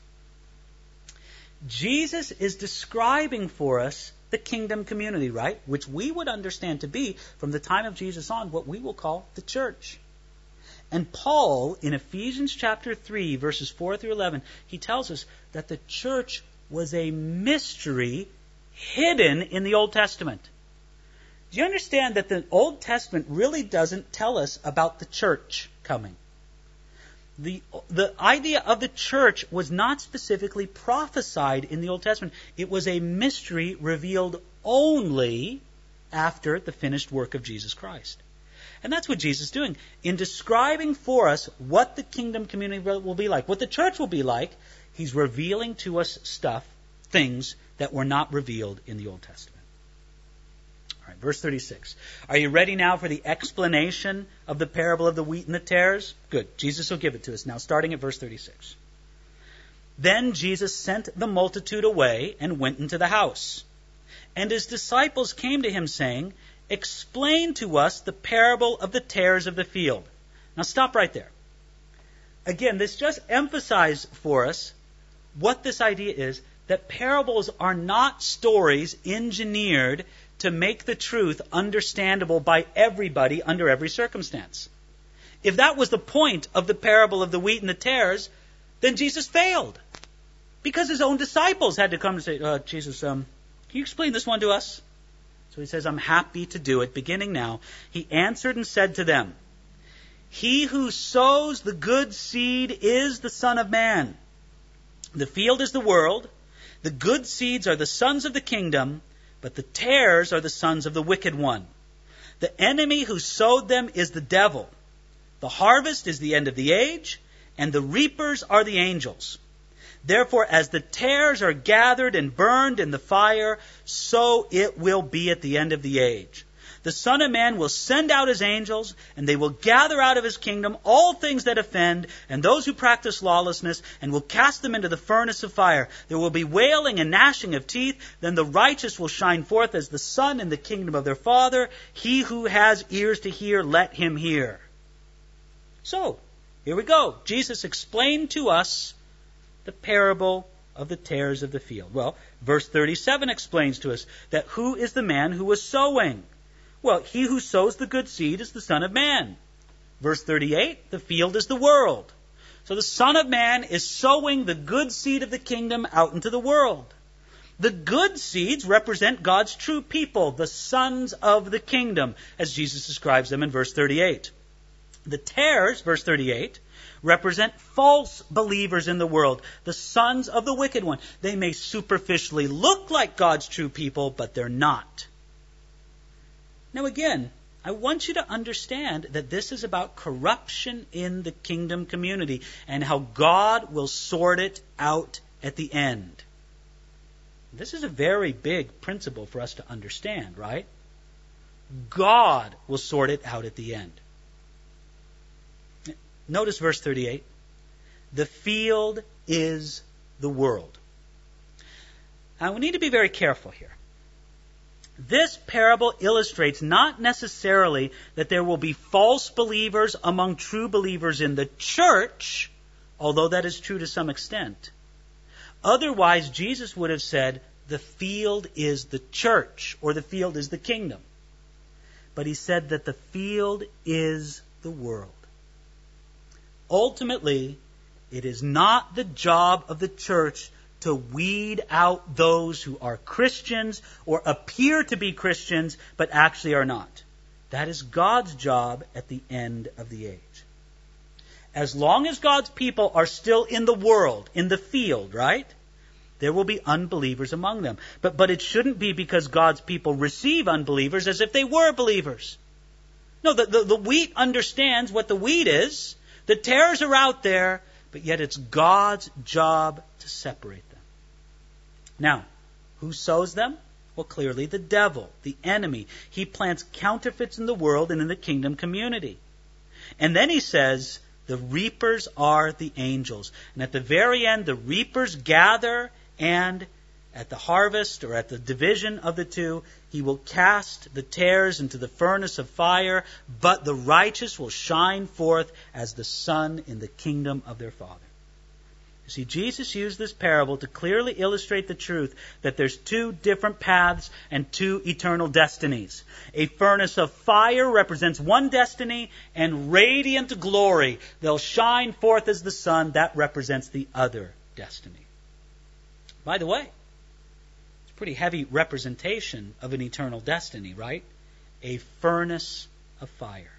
Jesus is describing for us the kingdom community, right? Which we would understand to be, from the time of Jesus on, what we will call the church. And Paul, in Ephesians chapter 3, verses 4 through 11, he tells us that the church was a mystery hidden in the Old Testament. Do you understand that the Old Testament really doesn't tell us about the church coming? The idea of the church was not specifically prophesied in the Old Testament. It was a mystery revealed only after the finished work of Jesus Christ. And that's what Jesus is doing. In describing for us what the kingdom community will be like, what the church will be like, he's revealing to us things that were not revealed in the Old Testament. All right, verse 36. Are you ready now for the explanation of the parable of the wheat and the tares? Good. Jesus will give it to us now, starting at verse 36. Then Jesus sent the multitude away and went into the house. And his disciples came to him, saying, explain to us the parable of the tares of the field. Now stop right there. Again, this just emphasizes for us what this idea is, that parables are not stories engineered to make the truth understandable by everybody under every circumstance. If that was the point of the parable of the wheat and the tares, then Jesus failed. Because his own disciples had to come and say, Jesus, can you explain this one to us? So he says, I'm happy to do it. Beginning now, he answered and said to them, he who sows the good seed is the Son of Man. The field is the world. The good seeds are the sons of the kingdom, but the tares are the sons of the wicked one. The enemy who sowed them is the devil. The harvest is the end of the age, and the reapers are the angels. Therefore, as the tares are gathered and burned in the fire, so it will be at the end of the age. The Son of Man will send out his angels, and they will gather out of his kingdom all things that offend, and those who practice lawlessness, and will cast them into the furnace of fire. There will be wailing and gnashing of teeth. Then the righteous will shine forth as the sun in the kingdom of their Father. He who has ears to hear, let him hear. So, here we go. Jesus explained to us the parable of the tares of the field. Well, verse 37 explains to us that who is the man who was sowing? Well, he who sows the good seed is the Son of Man. Verse 38, the field is the world. So the Son of Man is sowing the good seed of the kingdom out into the world. The good seeds represent God's true people, the sons of the kingdom, as Jesus describes them in verse 38. The tares, verse 38, represent false believers in the world, the sons of the wicked one. They may superficially look like God's true people, but they're not. Now again, I want you to understand that this is about corruption in the kingdom community and how God will sort it out at the end. This is a very big principle for us to understand, right? God will sort it out at the end. Notice verse 38. The field is the world. Now we need to be very careful here. This parable illustrates not necessarily that there will be false believers among true believers in the church, although that is true to some extent. Otherwise, Jesus would have said, the field is the church, or the field is the kingdom. But he said that the field is the world. Ultimately, it is not the job of the church to weed out those who are Christians or appear to be Christians but actually are not. That is God's job at the end of the age. As long as God's people are still in the world, in the field, right? there will be unbelievers among them. But it shouldn't be because God's people receive unbelievers as if they were believers. No, the wheat understands what the wheat is. The tares are out there, but yet it's God's job to separate them. Now, who sows them? Well, clearly the devil, the enemy. He plants counterfeits in the world and in the kingdom community. And then he says, the reapers are the angels. And at the very end, the reapers gather, and at the harvest, or at the division of the two, he will cast the tares into the furnace of fire, but the righteous will shine forth as the sun in the kingdom of their Father. You see, Jesus used this parable to clearly illustrate the truth that there's two different paths and two eternal destinies. A furnace of fire represents one destiny, and radiant glory, they'll shine forth as the sun, that represents the other destiny. By the way, it's a pretty heavy representation of an eternal destiny, right? A furnace of fire.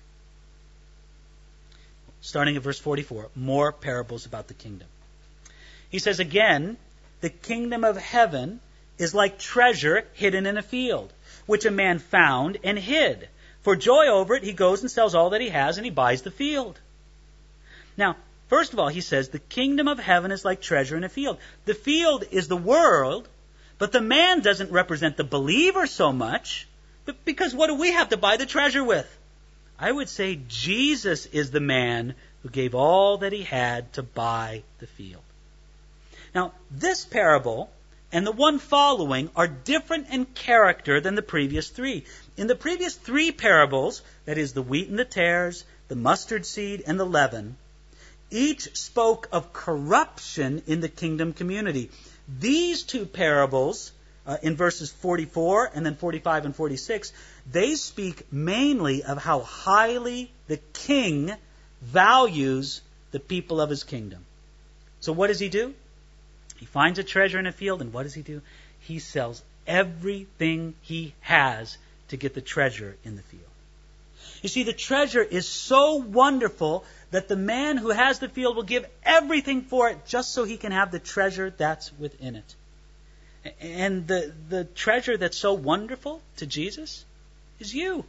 Starting at verse 44, more parables about the kingdom. He says again, the kingdom of heaven is like treasure hidden in a field, which a man found and hid. For joy over it, he goes and sells all that he has, and he buys the field. Now, first of all, he says, the kingdom of heaven is like treasure in a field. The field is the world, but the man doesn't represent the believer so much, but because what do we have to buy the treasure with? I would say Jesus is the man who gave all that he had to buy the field. Now, this parable and the one following are different in character than the previous three. In the previous three parables, that is the wheat and the tares, the mustard seed and the leaven, each spoke of corruption in the kingdom community. These two parables, in verses 44 and then 45 and 46, they speak mainly of how highly the king values the people of his kingdom. So what does he do? He finds a treasure in a field, and what does he do? He sells everything he has to get the treasure in the field. You see, the treasure is so wonderful that the man who has the field will give everything for it just so he can have the treasure that's within it. And the treasure that's so wonderful to Jesus is you.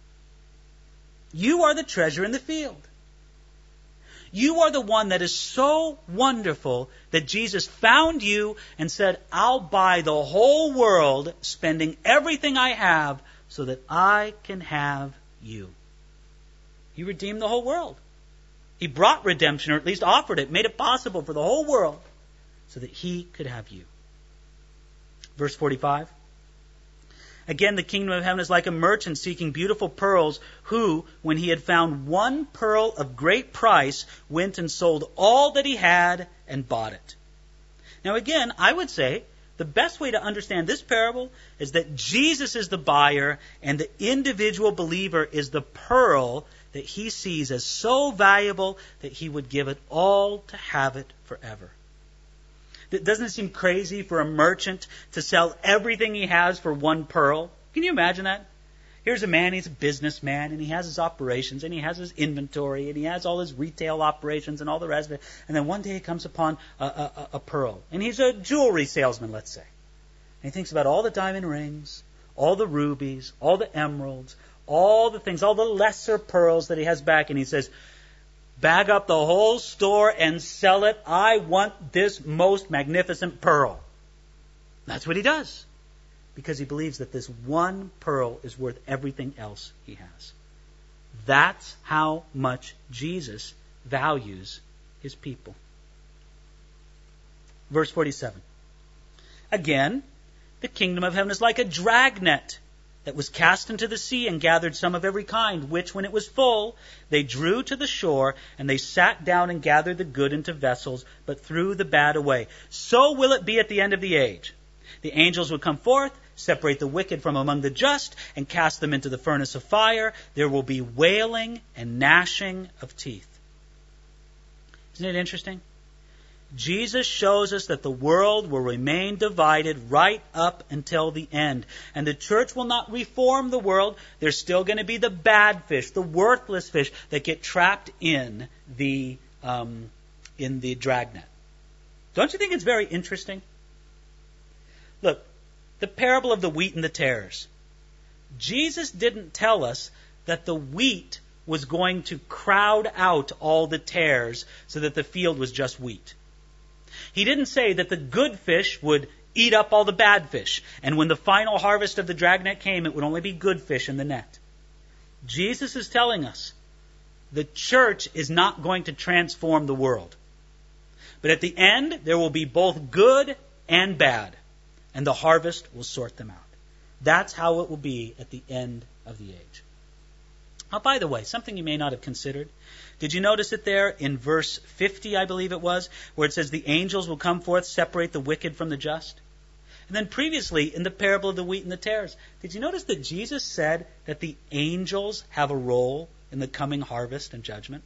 You are the treasure in the field. You are the one that is so wonderful that Jesus found you and said, I'll buy the whole world, spending everything I have so that I can have you. He redeemed the whole world. He brought redemption, or at least offered it, made it possible for the whole world so that he could have you. Verse 45. Again, the kingdom of heaven is like a merchant seeking beautiful pearls, who, when he had found one pearl of great price, went and sold all that he had and bought it. Now again, I would say the best way to understand this parable is that Jesus is the buyer and the individual believer is the pearl that he sees as so valuable that he would give it all to have it forever. Doesn't it seem crazy for a merchant to sell everything he has for one pearl? Can you imagine that? Here's a man, he's a businessman, and he has his operations, and he has his inventory, and he has all his retail operations and all the rest of it. And then one day he comes upon a pearl. And he's a jewelry salesman, let's say. And he thinks about all the diamond rings, all the rubies, all the emeralds, all the things, all the lesser pearls that he has back, and he says, bag up the whole store and sell it. I want this most magnificent pearl. That's what he does. Because he believes that this one pearl is worth everything else he has. That's how much Jesus values his people. Verse 47. Again, the kingdom of heaven is like a dragnet that was cast into the sea and gathered some of every kind, which, when it was full, they drew to the shore, and they sat down and gathered the good into vessels, but threw the bad away. So will it be at the end of the age. The angels will come forth, separate the wicked from among the just, and cast them into the furnace of fire. There will be wailing and gnashing of teeth. Isn't it interesting? Jesus shows us that the world will remain divided right up until the end. And the church will not reform the world. There's still going to be the bad fish, the worthless fish that get trapped in the dragnet. Don't you think it's very interesting? Look, the parable of the wheat and the tares. Jesus didn't tell us that the wheat was going to crowd out all the tares so that the field was just wheat. He didn't say that the good fish would eat up all the bad fish, and when the final harvest of the dragnet came, it would only be good fish in the net. Jesus is telling us the church is not going to transform the world. But at the end, there will be both good and bad, and the harvest will sort them out. That's how it will be at the end of the age. Oh, by the way, something you may not have considered. Did you notice it there in verse 50, I believe it was, where it says the angels will come forth, separate the wicked from the just? And then previously in the parable of the wheat and the tares, did you notice that Jesus said that the angels have a role in the coming harvest and judgment?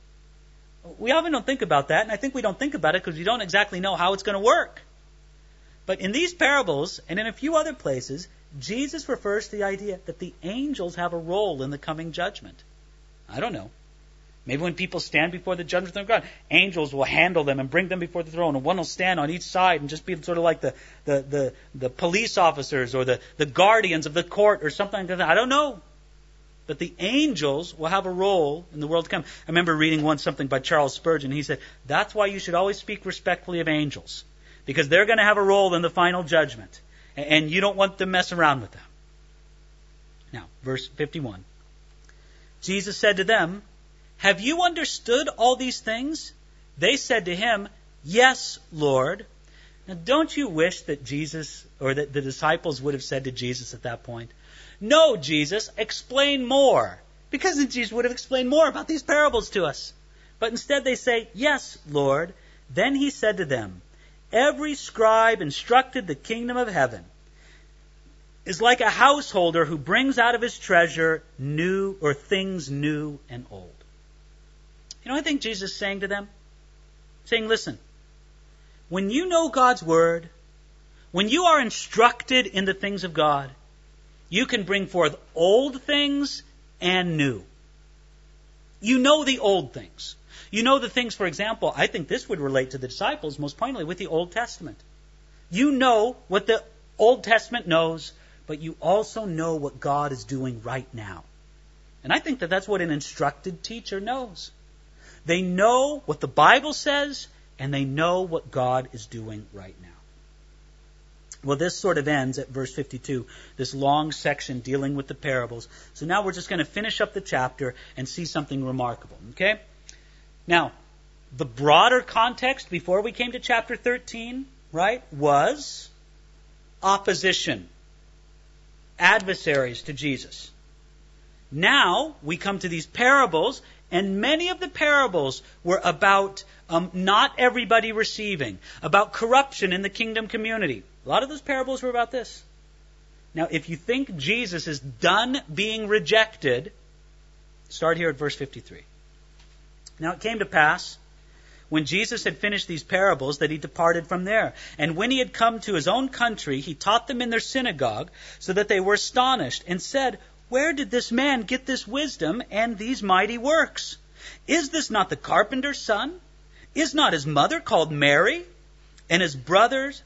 We often don't think about that, and I think we don't think about it because we don't exactly know how it's going to work. But in these parables, and in a few other places, Jesus refers to the idea that the angels have a role in the coming judgment. I don't know. Maybe when people stand before the judgment of God, angels will handle them and bring them before the throne, and one will stand on each side and just be sort of like the police officers or the guardians of the court or something like that. I don't know. But the angels will have a role in the world to come. I remember reading once something by Charles Spurgeon. He said, that's why you should always speak respectfully of angels, because they're going to have a role in the final judgment, and you don't want to mess around with them. Now, verse 51. Jesus said to them, have you understood all these things? They said to him, yes, Lord. Now, don't you wish that Jesus, or that the disciples would have said to Jesus at that point, no, Jesus, explain more. Because then Jesus would have explained more about these parables to us. But instead they say, yes, Lord. Then he said to them, every scribe instructed the kingdom of heaven is like a householder who brings out of his treasure new or things new and old. You know what I think Jesus is saying to them? Saying, listen, when you know God's word, when you are instructed in the things of God, you can bring forth old things and new. You know the old things. You know the things, for example, I think this would relate to the disciples most pointedly with the Old Testament. You know what the Old Testament knows, but you also know what God is doing right now. And I think that that's what an instructed teacher knows. They know what the Bible says, and they know what God is doing right now. Well, this sort of ends at verse 52, this long section dealing with the parables. So now we're just going to finish up the chapter and see something remarkable. Okay? Now, the broader context before we came to chapter 13, right, was opposition, adversaries to Jesus. Now we come to these parables, and many of the parables were about not everybody receiving, about corruption in the kingdom community. A lot of those parables were about this. Now, if you think Jesus is done being rejected, start here at verse 53. Now it came to pass, when Jesus had finished these parables, that he departed from there. And when he had come to his own country, he taught them in their synagogue, so that they were astonished, and said, where did this man get this wisdom and these mighty works? Is this not the carpenter's son? Is not his mother called Mary? And his brothers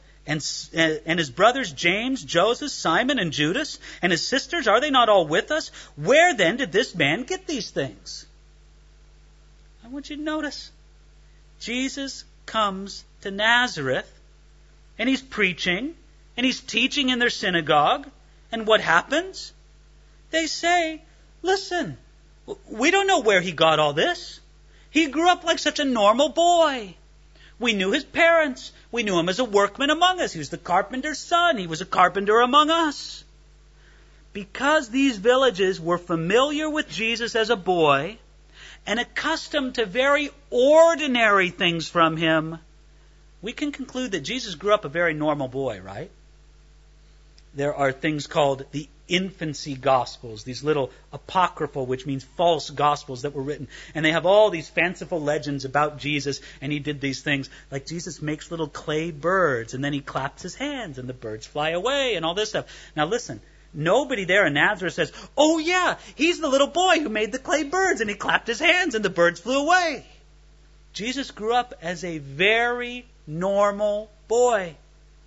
James, Joseph, Simon, and Judas? And his sisters, are they not all with us? Where then did this man get these things? I want you to notice. Jesus comes to Nazareth, and he's preaching, and he's teaching in their synagogue. And what happens? They say, listen, we don't know where he got all this. He grew up like such a normal boy. We knew his parents. We knew him as a workman among us. He was the carpenter's son. He was a carpenter among us. Because these villages were familiar with Jesus as a boy and accustomed to very ordinary things from him, we can conclude that Jesus grew up a very normal boy, right? There are things called the infancy gospels, these little apocryphal, which means false gospels that were written. And they have all these fanciful legends about Jesus, and he did these things. Like Jesus makes little clay birds, and then he claps his hands, and the birds fly away, and all this stuff. Now listen, nobody there in Nazareth says, oh yeah, he's the little boy who made the clay birds, and he clapped his hands, and the birds flew away. Jesus grew up as a very normal boy.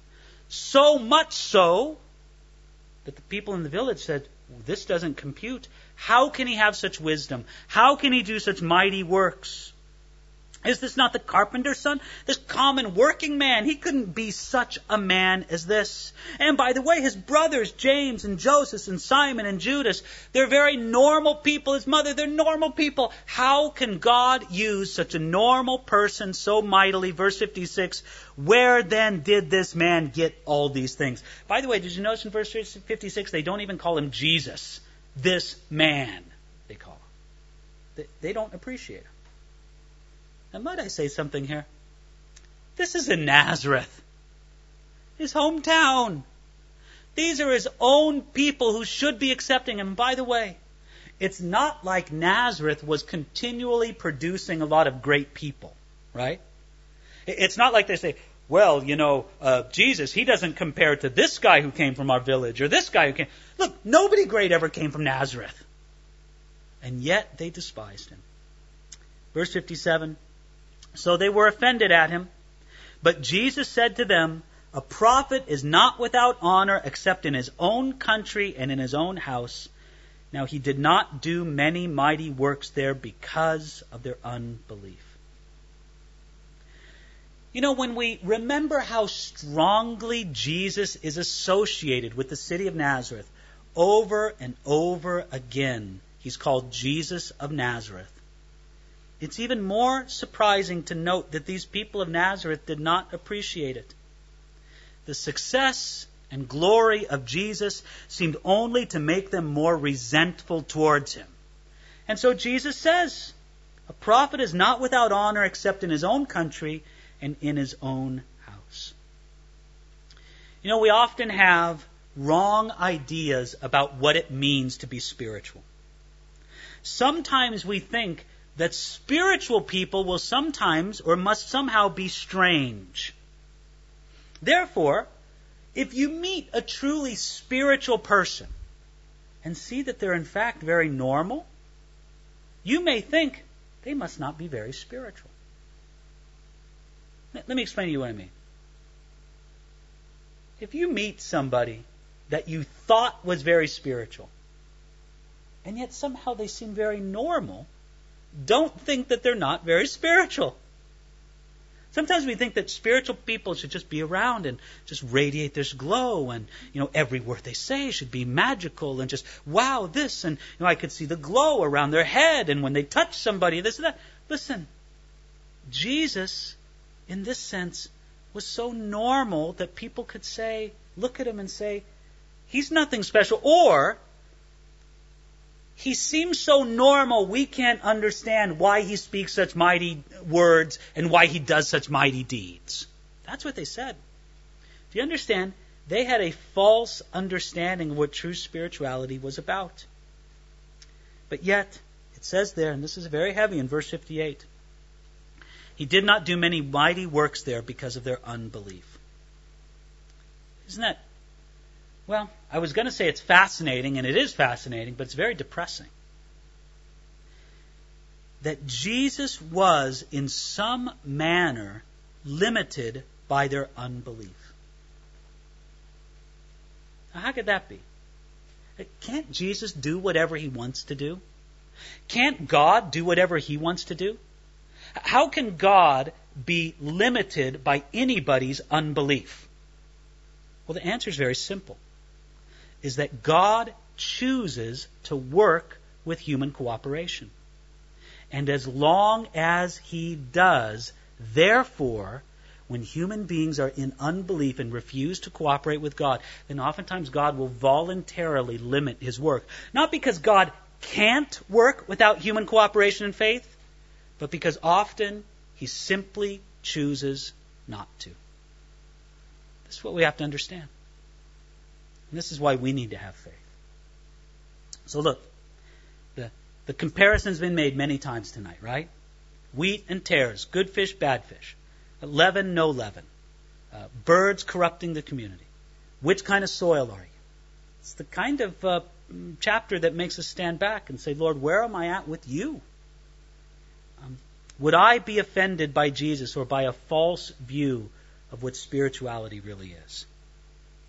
So much so that the people in the village said, this doesn't compute. How can he have such wisdom? How can he do such mighty works? Is this not the carpenter's son? This common working man, he couldn't be such a man as this. And by the way, his brothers, James and Joseph and Simon and Judas, they're very normal people. His mother, they're normal people. How can God use such a normal person so mightily? Verse 56, where then did this man get all these things? By the way, did you notice in verse 56, they don't even call him Jesus. This man, they call him. They don't appreciate him. Now, might I say something here? This is in Nazareth, his hometown. These are his own people who should be accepting him. By the way, it's not like Nazareth was continually producing a lot of great people, right? It's not like they say, well, Jesus, he doesn't compare to this guy who came from our village or this guy who came. Look, nobody great ever came from Nazareth. And yet they despised him. Verse 57. So they were offended at him. But Jesus said to them, a prophet is not without honor except in his own country and in his own house. Now he did not do many mighty works there because of their unbelief. When we remember how strongly Jesus is associated with the city of Nazareth, over and over again, he's called Jesus of Nazareth. It's even more surprising to note that these people of Nazareth did not appreciate it. The success and glory of Jesus seemed only to make them more resentful towards him. And so Jesus says, a prophet is not without honor except in his own country and in his own house. We often have wrong ideas about what it means to be spiritual. Sometimes we think that spiritual people will sometimes or must somehow be strange. Therefore, if you meet a truly spiritual person and see that they're in fact very normal, you may think they must not be very spiritual. Let me explain to you what I mean. If you meet somebody that you thought was very spiritual, and yet somehow they seem very normal, don't think that they're not very spiritual. Sometimes we think that spiritual people should just be around and just radiate this glow, and every word they say should be magical and just wow this, and I could see the glow around their head, and when they touch somebody, this and that. Listen, Jesus, in this sense, was so normal that people could say, look at him and say, he's nothing special, or he seems so normal we can't understand why he speaks such mighty words and why he does such mighty deeds. That's what they said. Do you understand? They had a false understanding of what true spirituality was about. But yet, it says there, and this is very heavy in verse 58, he did not do many mighty works there because of their unbelief. Isn't that? Well, I was going to say it's fascinating, and it is fascinating, but it's very depressing. That Jesus was, in some manner, limited by their unbelief. Now, how could that be? Can't Jesus do whatever he wants to do? Can't God do whatever he wants to do? How can God be limited by anybody's unbelief? Well, the answer is very simple. Is that God chooses to work with human cooperation. And as long as he does, therefore, when human beings are in unbelief and refuse to cooperate with God, then oftentimes God will voluntarily limit his work. Not because God can't work without human cooperation and faith, but because often he simply chooses not to. This is what we have to understand. And this is why we need to have faith. So look, the comparison's been made many times tonight, right? Wheat and tares, good fish, bad fish. Leaven, no leaven. Birds corrupting the community. Which kind of soil are you? It's the kind of chapter that makes us stand back and say, Lord, where am I at with you? Would I be offended by Jesus or by a false view of what spirituality really is?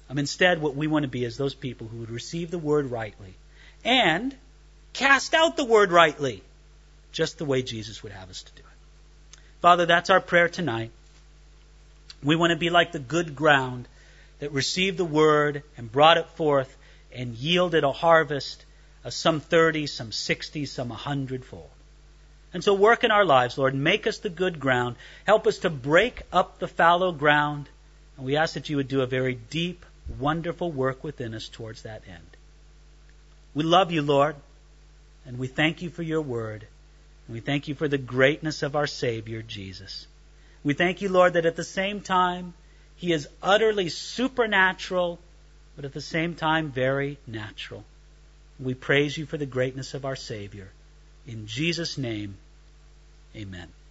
Instead, what we want to be is those people who would receive the word rightly and cast out the word rightly, just the way Jesus would have us to do it. Father, that's our prayer tonight. We want to be like the good ground that received the word and brought it forth and yielded a harvest of some 30, some 60, some 100-fold. And so work in our lives, Lord. Make us the good ground. Help us to break up the fallow ground. And we ask that you would do a very deep, wonderful work within us towards that end. We love you, Lord, and we thank you for your word. And we thank you for the greatness of our Savior, Jesus. We thank you, Lord, that at the same time, he is utterly supernatural, but at the same time, very natural. We praise you for the greatness of our Savior. In Jesus' name, amen.